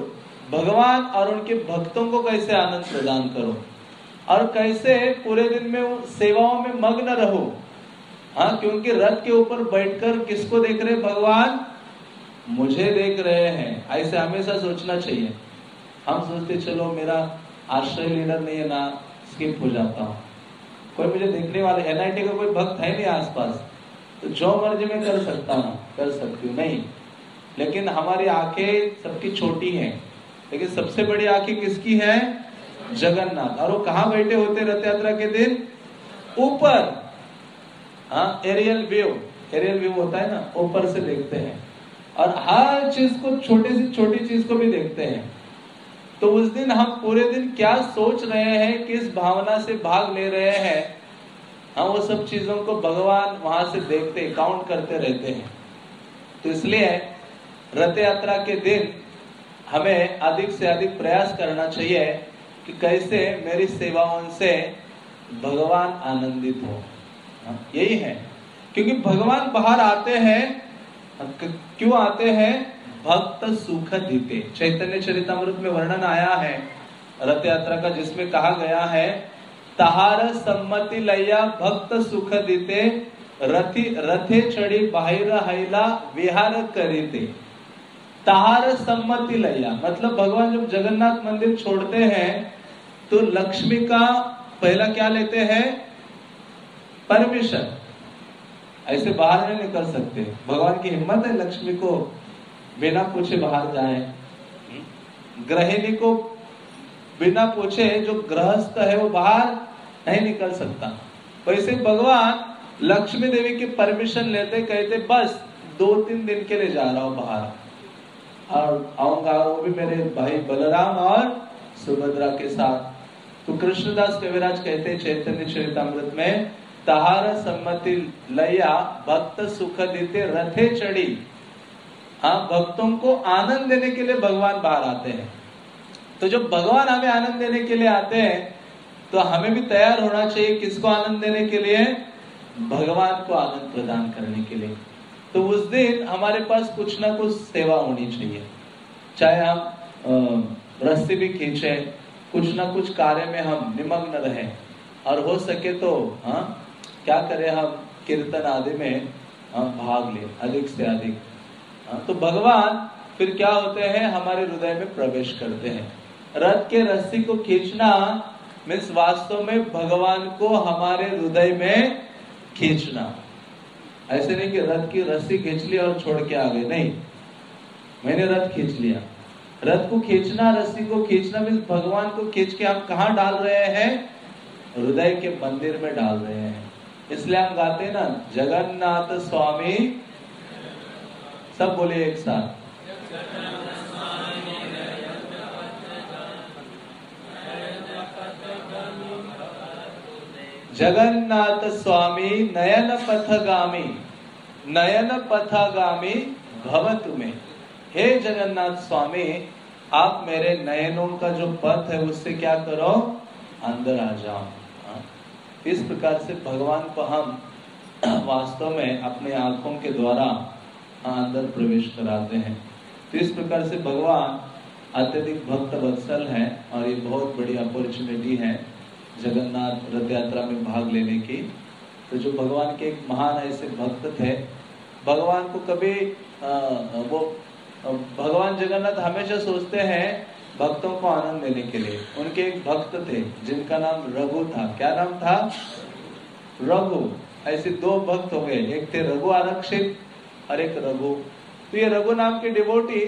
भगवान और उनके भक्तों को कैसे आनंद प्रदान करो और कैसे पूरे दिन में सेवाओं में मग्न रहो। हाँ, क्योंकि रथ के ऊपर बैठकर किसको देख रहे भगवान? मुझे देख रहे हैं। ऐसे हमेशा सोचना चाहिए। हम सोचते चलो मेरा आश्रय लीडर नहीं है ना, स्किप हो जाता हूँ, कोई मुझे देखने वाला, एनआईटी का कोई भक्त है नहीं आसपास, तो जो मर्जी मैं कर सकता हूँ, कर सकती हूँ, नहीं। लेकिन हमारी आंखें सबकी छोटी हैं, लेकिन सबसे बड़ी आंखें किसकी है? जगन्नाथ। और वो कहाँ बैठे होते रथ यात्रा के दिन? ऊपर। हाँ, एरियल व्यू होता है ना, ऊपर से देखते हैं और हर चीज को, छोटी से छोटी चीज को भी देखते हैं। तो उस दिन हम पूरे दिन क्या सोच रहे हैं, किस भावना से भाग ले रहे हैं, हम वो सब चीजों को भगवान वहां से देखते, काउंट करते रहते हैं। तो इसलिए रथ यात्रा के दिन हमें अधिक से अधिक प्रयास करना चाहिए कि कैसे मेरी सेवाओं से भगवान आनंदित हो। यही है, क्योंकि भगवान बाहर आते हैं, क्यों आते हैं? भक्त सुख दीते। चैतन्य चरितामृत में वर्णन आया है रथ यात्रा का, जिसमें कहा गया है तहार सम्मति लैया भक्त सुख दीते, रथे चढ़ी बाहिर हैला विहार करीते। तहार सम्मति लैया मतलब भगवान जब जगन्नाथ मंदिर छोड़ते हैं तो लक्ष्मी का पहला क्या लेते हैं? परमिशन। ऐसे बाहर नहीं निकल सकते। भगवान की हिम्मत है लक्ष्मी को बिना पूछे बाहर जाए। गृहिणी को बिना पूछे, जो गृहस्थ है वो बाहर नहीं निकल सकता। वैसे भगवान लक्ष्मी देवी की परमिशन लेते, कहते बस 2-3 दिन के लिए जा रहा हूं बाहर और आऊंगा, वो भी मेरे भाई बलराम और सुभद्रा के साथ। तो कृष्णदास कविराज कहते हैं चैतन्य चरितामृत में, तहार सम्मति लैया भक्त सुख देते रथे चढ़ी। हाँ, भक्तों को आनंद देने के लिए भगवान बाहर आते हैं। तो जब भगवान हमें आनंद देने के लिए आते हैं तो हमें भी तैयार होना चाहिए। किसको आनंद देने के लिए? भगवान को आनंद प्रदान करने के लिए। तो उस दिन हमारे पास कुछ ना कुछ सेवा होनी चाहिए, चाहे हम रस्सी भी खींचे, कुछ ना कुछ कार्य में हम निमग्न रहें, और हो सके तो क्या करें, हम कीर्तन आदि में भाग लें अधिक से अधिक। तो भगवान फिर क्या होते हैं? हमारे हृदय में प्रवेश करते हैं। रथ के रस्सी को खींचना मीन्स वास्तव में भगवान को हमारे हृदय में खींचना। ऐसे नहीं कि रथ की रस्सी खींच ली और छोड़ के आ गए, नहीं, मैंने रथ खींच लिया। रथ को खींचना, रस्सी को खींचना मीन्स भगवान को खींच के हम कहाँ डाल रहे हैं? हृदय के मंदिर में डाल रहे हैं। इसलिए हम गाते हैं ना, जगन्नाथ स्वामी, सब बोले एक साथ, जगन्नाथ स्वामी नयन पथगामी, नयन पथगामी भवतु में। हे जगन्नाथ स्वामी, आप मेरे नयनों का जो पथ है उससे क्या करो? अंदर आ जाओ। इस प्रकार से भगवान को हम वास्तव में अपने आंखों के द्वारा अंदर प्रवेश कराते हैं। तो इस प्रकार से भगवान अत्यधिक भक्त वत्सल है और ये बहुत बड़ी अपॉर्चुनिटी है जगन्नाथ रथ यात्रा में भाग लेने की। तो जो भगवान के एक महान ऐसे भक्त थे, भगवान को कभी भगवान जगन्नाथ हमेशा सोचते हैं भक्तों को आनंद देने के लिए। उनके एक भक्त थे जिनका नाम रघु था। क्या नाम था? रघु। ऐसे 2 भक्त हो गए, एक थे रघु आरक्षित और एक रघु। तो ये रघु नाम के डिवोटी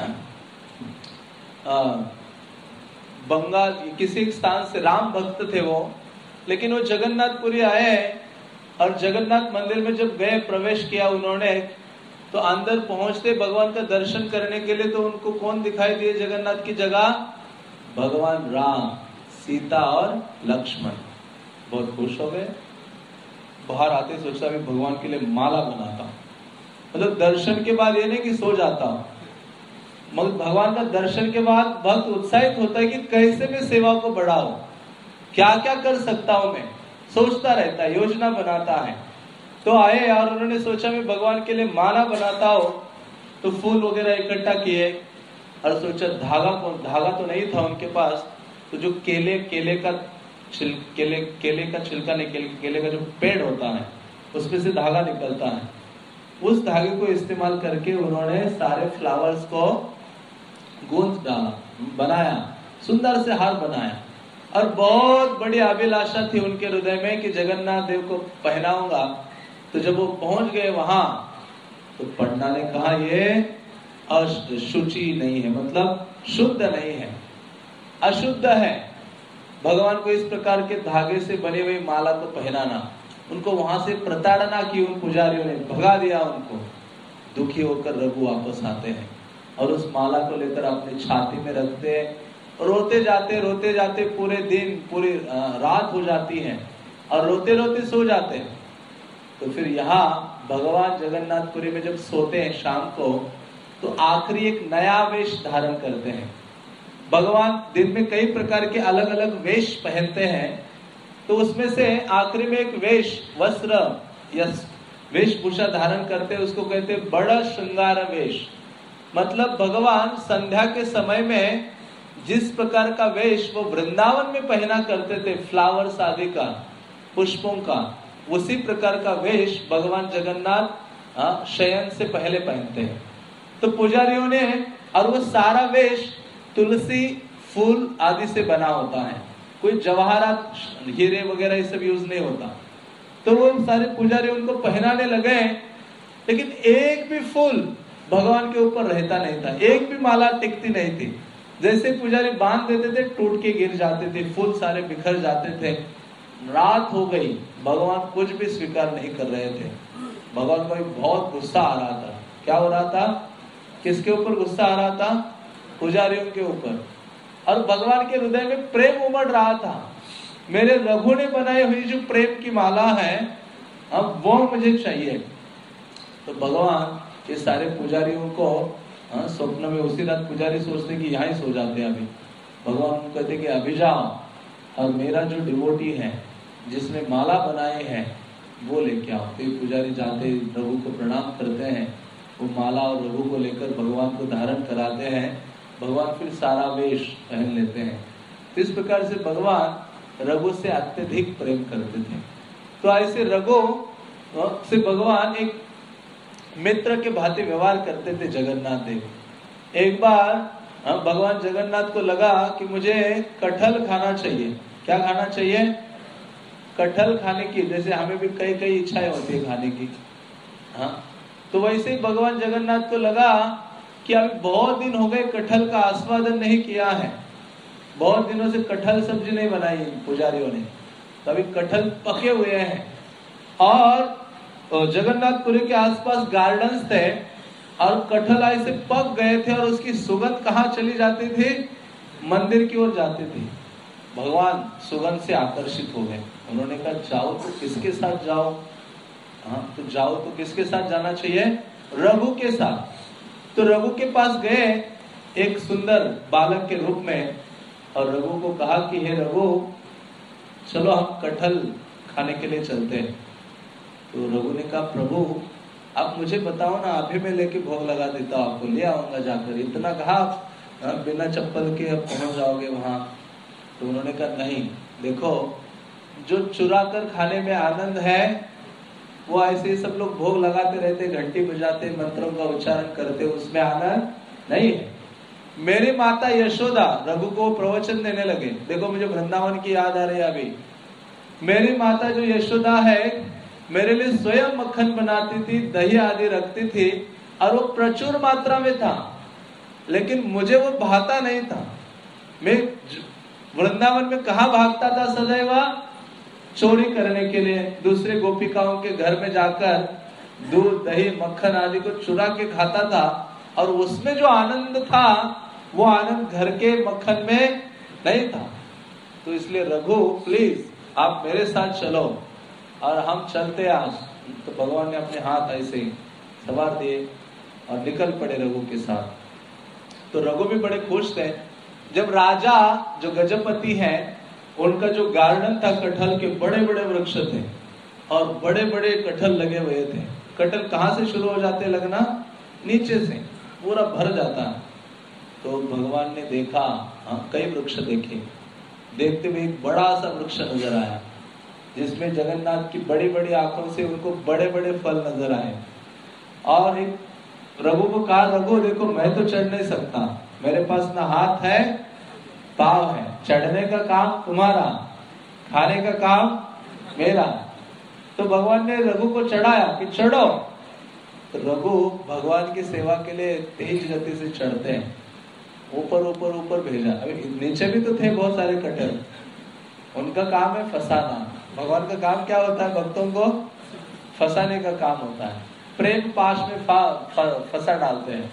बंगाल किसी एक स्थान से राम भक्त थे वो, लेकिन वो जगन्नाथपुरी आए और जगन्नाथ मंदिर में जब गए, प्रवेश किया उन्होंने, तो अंदर पहुंचते भगवान का दर्शन करने के लिए, तो उनको कौन दिखाई दिए जगन्नाथ की जगह? भगवान राम, सीता और लक्ष्मण। बहुत खुश हो गए। बाहर आते सोचा भी भगवान के लिए माला बनाता, मतलब दर्शन के बाद ये नहीं कि सो जाता, मगर भगवान का दर्शन के बाद भक्त उत्साहित होता है कि कैसे मैं सेवा को बढ़ाऊं, क्या क्या कर सकता हूं मैं, सोचता रहता है, योजना बनाता है। तो आए और उन्होंने सोचा मैं भगवान के लिए माला बनाता हूं, तो फूल वगैरह इकट्ठा किए और सोचा धागा तो नहीं था उनके पास, तो जो केले का छिलका नहीं, केले का जो पेड़ होता है उसमें से धागा निकलता है, उस धागे को इस्तेमाल करके उन्होंने सारे फ्लावर्स को गूंथ डाला, बनाया, सुंदर से हार बनाया। और बहुत बड़ी अभिलाषा थी उनके हृदय में कि जगन्नाथ देव को पहनाऊंगा। तो जब वो पहुंच गए वहां, तो पंडा ने कहा ये अशुचि नहीं है, मतलब शुद्ध नहीं है, अशुद्ध है भगवान को इस प्रकार के धागे से बनी हुई माला को पहनाना। उनको वहां से प्रताड़ना की उन पुजारियों ने, भगा दिया उनको। दुखी होकर रघु वापस आते हैं और उस माला को लेकर अपनी छाती में रखते हैं, रोते जाते पूरे दिन, पूरी रात हो जाती है और रोते रोते सो जाते हैं। तो फिर यहाँ भगवान जगन्नाथपुरी में जब सोते हैं शाम को, तो आखिरी एक नया वेश धारण करते हैं। भगवान दिन में कई प्रकार के अलग अलग वेश पहनते हैं, तो उसमें से आखिरी में एक वेश, वस्त्र या वेशभूषा धारण करते हैं, उसको कहते हैं बड़ा श्रृंगार वेश। मतलब भगवान संध्या के समय में जिस प्रकार का वेश वो वृंदावन में पहना करते थे, फ्लावर्स आदि का, पुष्पों का, उसी प्रकार का वेश भगवान जगन्नाथ शयन से पहले पहनते हैं। तो पुजारियों ने, और वो सारा वेश तुलसी फूल आदि से बना होता है, कोई जवाहरात हीरे वगैरह ये सब यूज नहीं होता। तो वो सारे पुजारी उनको पहनाने लगे, लेकिन एक भी फूल भगवान के ऊपर रहता नहीं था, एक भी माला टिकती नहीं थी। जैसे पुजारी बांध देते थे टूट के गिर जाते थे, फूल सारे बिखर जाते थे। रात हो गई, भगवान कुछ भी स्वीकार नहीं कर रहे थे। भगवान को बहुत गुस्सा आ रहा था। क्या हो रहा था? किसके ऊपर गुस्सा आ रहा था? पुजारियों के ऊपर। और भगवान के हृदय में प्रेम उमड़ रहा था, मेरे रघु ने बनाई हुई जो प्रेम की माला है, अब वो मुझे चाहिए। तो भगवान ये सारे पुजारियों को स्वप्न में उसी रात पुजारी सोचते कि यहाँ ही सो जाते हैं। अभी भगवान कहते कि अभी जाओ और मेरा जो डिवोटी है जिसने माला बनाए हैं वो लेके आओ। तो पुजारी जाते रघु को प्रणाम करते हैं, वो माला और रघु को लेकर भगवान को धारण कराते हैं। भगवान फिर सारा वेश पहन लेते हैं। इस प्रकार से भगवान रघु से अत्यधिक प्रेम करते थे। तो ऐसे रघु से भगवान एक मित्र के भांति व्यवहार करते थे जगन्नाथ देव। एक बार भगवान जगन्नाथ को लगा कि मुझे कटहल खाना चाहिए। क्या खाना चाहिए? कटहल खाने की। जैसे हमें भी कई कई इच्छाएं होती है खाने की। तो वैसे ही भगवान जगन्नाथ को लगा कि अभी बहुत दिन हो गए कटहल का आस्वादन नहीं किया है, बहुत दिनों से कटहल सब्जी नहीं बनाई पुजारियों ने, तो अभी कटहल पके हुए हैं। और जगन्नाथपुरी के आसपास गार्डन्स थे और कटहल ऐसे पक गए थे और उसकी सुगंध कहाँ चली जाती थी? मंदिर की ओर जाती थी। भगवान सुगंध से आकर्षित हो गए। उन्होंने कहा जाओ तो किसके साथ जाओ? तो जाओ तो किसके साथ जाना चाहिए? रघु के साथ। तो रघु के पास गए एक सुंदर बालक के रूप में, और रघु को कहा कि हे रघु, चलो हम कटहल खाने के लिए चलते हैं। तो रघु ने कहा प्रभु आप मुझे बताओ ना, अभी मैं लेके भोग लगा देता हूँ, आपको ले आऊंगा जाकर। इतना कहा बिना चप्पल के अब पहुंच जाओगे वहां? तो उन्होंने कहा नहीं, देखो जो चुरा कर खाने में आनंद है वो ऐसे सब लोग भोग लगाते रहते, घंटी बजाते, मंत्रों का उच्चारण करते, उसमें आनंद नहीं है। मेरी माता यशोदा, रघु को प्रवचन देने लगे, देखो मुझे वृंदावन की याद आ रही है अभी। मेरी माता जो यशोदा है मेरे लिए स्वयं मक्खन बनाती थी, दही आदि रखती थी, और वो प्रचुर मात्रा में था, लेकिन मुझे वो भाता नहीं था। मैं वृंदावन में कहाँ भागता था? सदैव चोरी करने के लिए, दूसरे गोपिकाओं के घर में जाकर दूध दही मक्खन आदि को चुरा के खाता था, और उसमें जो आनंद था वो आनंद घर के मक्खन में नहीं था। तो इसलिए रघु प्लीज आप मेरे साथ चलो। और हम चलते आज। तो भगवान ने अपने हाथ ऐसे सवार दिए और निकल पड़े रघु के साथ। तो रघु भी बड़े खुश थे। जब राजा जो गजपति हैं उनका जो गार्डन था, कटहल के बड़े बड़े वृक्ष थे और बड़े बड़े कटहल लगे हुए थे। कटहल कहाँ से शुरू हो जाते लगना? नीचे से पूरा भर जाता है। तो भगवान ने देखा, कई वृक्ष देखे, देखते हुए एक बड़ा सा वृक्ष नजर आया जिसमें जगन्नाथ की बड़ी बड़ी आंखों से उनको बड़े बड़े फल नजर आए। और एक रघु को कहा, रघु देखो मैं तो चढ़ नहीं सकता, मेरे पास ना हाथ है पाँव है, चढ़ने का काम तुम्हारा, खाने का काम मेरा। तो भगवान ने रघु को चढ़ाया कि चढ़ो। तो रघु भगवान की सेवा के लिए तेज गति से चढ़ते हैं, ऊपर ऊपर ऊपर भेजा। अभी नीचे भी तो थे बहुत सारे कटहल, उनका काम है फंसाना। भगवान का काम क्या होता है? भक्तों को फंसाने का काम होता है, प्रेम पाश में फंसा डालते हैं।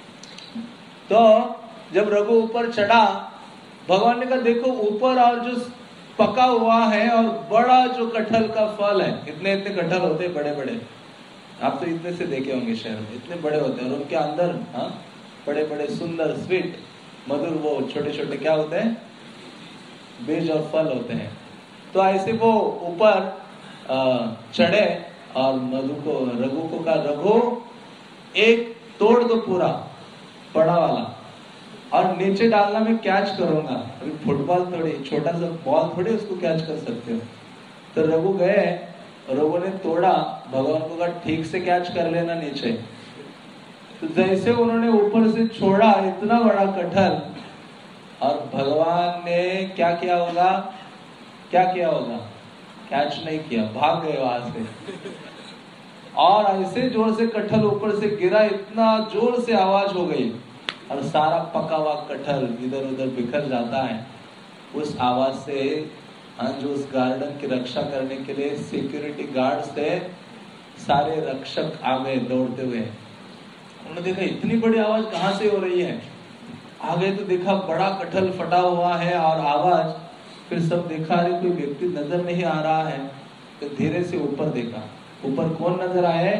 तो जब रघु ऊपर चढ़ा, भगवान ने कहा देखो ऊपर और जो पका हुआ है और बड़ा जो कटहल का फल है, इतने इतने कटहल होते हैं बड़े बड़े, आप तो इतने से देखे होंगे शहर में, इतने बड़े होते हैं और उनके अंदर बड़े बड़े सुंदर स्वीट मधुर वो छोटे छोटे क्या होते हैं, बीज और फल होते हैं। तो ऐसे वो ऊपर चढ़े और रघु को कहा, रघु एक तोड़ दो पूरा बड़ा वाला, और नीचे डालना मैं कैच करूंगा। अभी फुटबॉल थोड़ी, छोटा सा बॉल थोड़ी उसको कैच कर सकते हो। तो रघु गए, रघु ने तोड़ा, भगवान को कहा ठीक से कैच कर लेना नीचे। तो जैसे उन्होंने ऊपर से छोड़ा इतना बड़ा कटहल, और भगवान ने क्या किया होगा, क्या किया होगा? कैच नहीं किया, भाग गए वहां से। और ऐसे जोर से कटहल ऊपर से गिरा, इतना जोर से आवाज हो गई और सारा पका हुआ कटहल इधर उधर बिखर जाता है। उस आवाज से जो उस गार्डन की रक्षा करने के लिए सिक्योरिटी गार्ड थे, सारे रक्षक आ गए दौड़ते हुए। उन्होंने देखा इतनी बड़ी आवाज कहाँ से हो रही है, आ गए तो देखा बड़ा कटहल फटा हुआ है और आवाज। फिर सब देखा, अरे कोई व्यक्ति नजर नहीं आ रहा है। तो धीरे से ऊपर देखा, ऊपर कौन नजर आए?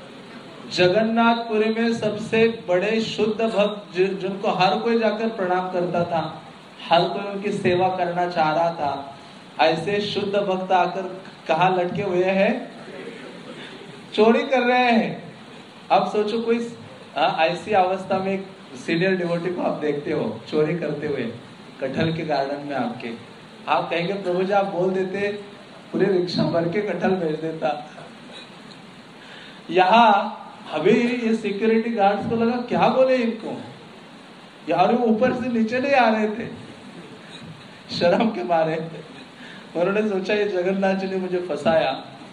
जगन्नाथपुरी में सबसे बड़े शुद्ध भक्त, जिनको हर कोई जाकर प्रणाम करता था, हर कोई उनकी सेवा करना चाह रहा था, ऐसे शुद्ध भक्त आकर कहाँ लटके हुए हैं? चोरी कर रहे हैं। अब सोचो कोई ऐसी अवस्था में एक सीनियर डिवोटी को आप देखते हो चोरी करते हुए कटहल के गार्डन में आपके, आप कहेंगे प्रभु जी आप बोल देते पूरे रिक्शा भर के कटहल भेज देता। यहाँ अभी ये सिक्योरिटी गार्ड्स को लगा क्या बोले इनको, यार वो ऊपर से नीचे नहीं आ रहे थे शर्म के मारे। उन्होंने सोचा ये जगन्नाथ जी ने मुझे फंसाया।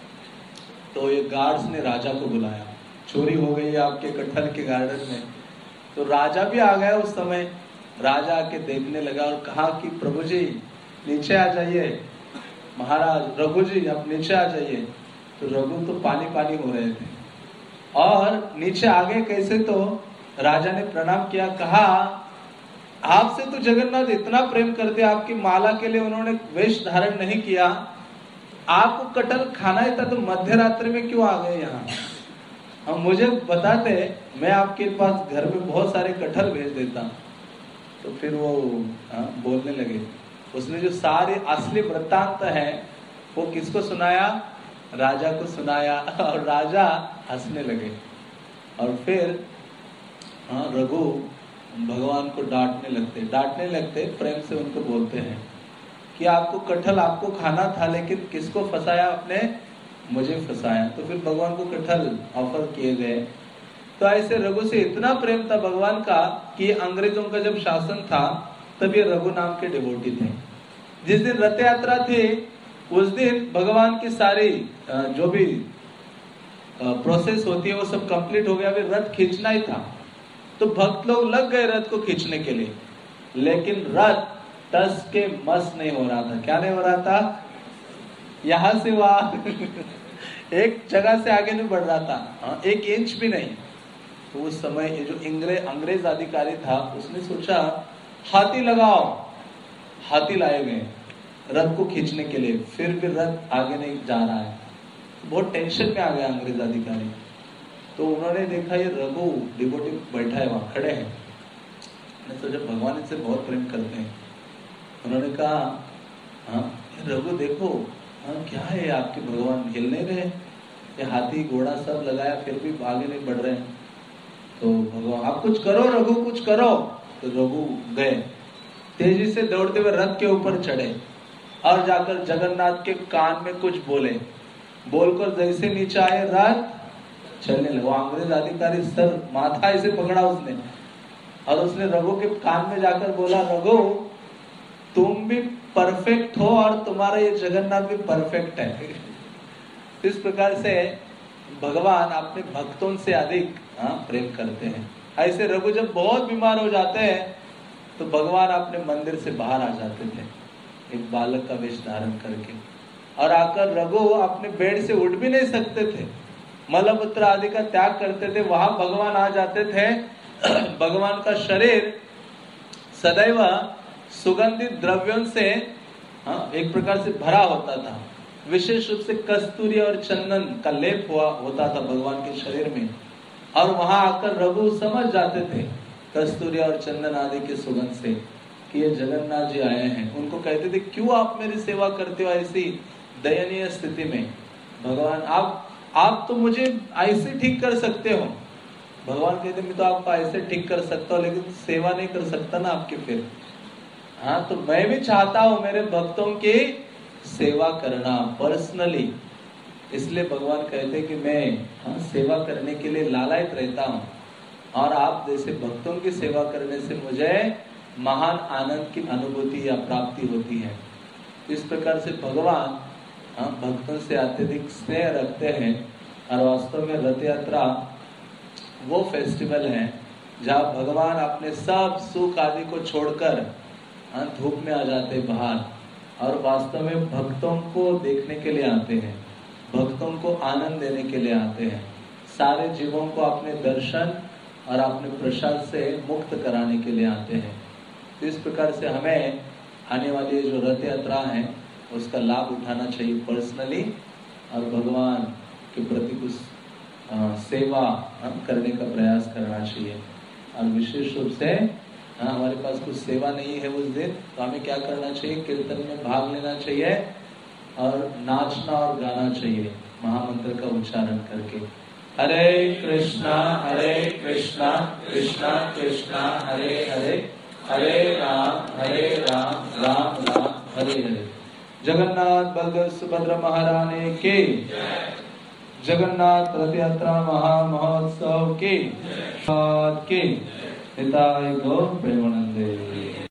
तो ये गार्ड्स ने राजा को बुलाया, चोरी हो गई है आपके कटहल के गार्डन में। तो राजा भी आ गया उस समय। राजा आके देखने लगा और कहा कि प्रभु जी नीचे आ जाइए, महाराज रघु जी आप नीचे आ जाइए। तो रघु तो पानी पानी हो रहे थे और नीचे आ गए कैसे? तो राजा ने प्रणाम किया, कहा आपसे तो जगन्नाथ इतना प्रेम करते, आपकी माला के लिए उन्होंने वेश धारण नहीं किया, आपको कटहल खाना ही था तो मध्य रात्रि में क्यों आ गए यहाँ? अब मुझे बताते मैं आपके पास घर में बहुत सारे कटहल भेज देता। तो फिर वो बोलने लगे। उसने जो सारे असली वृत्तांत है वो किसको सुनाया? राजा को सुनाया और राजा हंसने लगे। और फिर रघु भगवान को डांटने लगते प्रेम से उनको बोलते हैं कि आपको कटहल आपको खाना था, लेकिन किसको फंसाया आपने? मुझे फंसाया। तो फिर भगवान को कटहल ऑफर किए गए। तो ऐसे रघु से इतना प्रेम था भगवान का कि अंग्रेजों का जब शासन था तब ये रघु नाम के डिवोटी थे। जिस दिन रथ यात्रा थी उस दिन भगवान की सारी जो भी प्रोसेस होती है वो सब कंप्लीट हो गया, अभी रथ खींचना ही था। तो भक्त लोग लग गए रथ को खींचने के लिए, लेकिन रथ टस के मस नहीं हो रहा था। क्या नहीं हो रहा था? यहां से वहां एक जगह से आगे नहीं बढ़ रहा था, एक इंच भी नहीं। तो उस समय ये जो अंग्रेज अधिकारी था उसने सोचा हाथी लगाओ। हाथी लाए गए रथ को खींचने के लिए, फिर भी रथ आगे नहीं जा रहा है। बहुत टेंशन में आ गया अंग्रेज अधिकारी। तो उन्होंने देखा ये रघु डिवोटी बैठा है वहां खड़े हैं। मैंने सोचा भगवान इनसे बहुत प्रेम करते हैं। उन्होंने कहा हाँ रघु देखो क्या है आपके भगवान हिल नहीं रहे, ये हाथी घोड़ा सब लगाया फिर भी आगे नहीं बढ़ रहे हैं। तो भगवान आप कुछ करो रघु कुछ करो। तो रघु गए, तेजी से दौड़ते हुए रथ के ऊपर चढ़े और जाकर जगन्नाथ के कान में कुछ बोले। बोलकर जैसे नीचे आए रथ चलने लगा। वो अंग्रेज अधिकारी सर माथा ऐसे पकड़ा उसने और उसने रघु के कान में जाकर बोला, रघु तुम भी परफेक्ट हो और तुम्हारा ये जगन्नाथ भी परफेक्ट है। इस प्रकार से भगवान अपने भक्तों से अधिक प्रेम करते हैं। ऐसे रघु जब बहुत बीमार हो जाते हैं तो भगवान अपने मंदिर से बाहर आ जाते थे एक बालक का वेश धारण करके, और आकर रघु अपने बेड से उठ भी नहीं सकते थे, मलमूत्र आदि का त्याग करते थे, वहां भगवान आ जाते थे। भगवान का शरीर सदैव सुगंधित द्रव्यों से एक प्रकार से भरा होता था। विशेष रूप से कस्तूरी और चंदन का लेप हुआ होता था भगवान के शरीर में, और वहां आकर रघु समझ जाते थे कस्तूरी और चंदन आदि के सुगंध से कि ये जगन्नाथ जी आए हैं। उनको कहते थे, क्यों आप मेरी सेवा करते हो ऐसी दयनीय स्थिति में? भगवान आप तो मुझे ऐसे ठीक कर सकते हो। भगवान कहते, मैं तो आपको ऐसे ठीक कर सकता हूँ लेकिन सेवा नहीं कर सकता ना आपके। फिर तो मैं भी चाहता हूं मेरे भक्तों की सेवा करना पर्सनली। इसलिए भगवान कहते कि मैं सेवा करने के लिए लालायित रहता हूं, और आप जैसे भक्तों की सेवा करने से मुझे महान आनंद की अनुभूति या प्राप्ति होती है। इस प्रकार से भगवान भक्तों से अत्यधिक स्नेह रखते हैं। और वास्तव में रथ यात्रा वो फेस्टिवल है जहाँ भगवान अपने सब सुख आदि को छोड़कर धूप में आ जाते बाहर, और वास्तव में भक्तों को देखने के लिए आते हैं, भक्तों को आनंद देने के लिए आते हैं, सारे जीवों को अपने दर्शन और अपने प्रसाद से मुक्त कराने के लिए आते हैं। तो इस प्रकार से हमें आने वाली जो रथ यात्रा है उसका लाभ उठाना चाहिए पर्सनली, और भगवान के प्रति कुछ सेवा करने का प्रयास करना चाहिए। और विशेष रूप से हमारे पास कुछ सेवा नहीं है उस दिन, तो हमें क्या करना चाहिए? कीर्तन में भाग लेना चाहिए और नाचना और गाना चाहिए महामंत्र का उच्चारण करके। हरे कृष्णा कृष्णा कृष्णा हरे हरे, हरे राम राम राम हरे हरे। जगन्नाथ बलदेव सुभद्रा महारानी की, जगन्नाथ रथ यात्रा महामहोत्सव की, हिताय गौर प्रेमानंदे।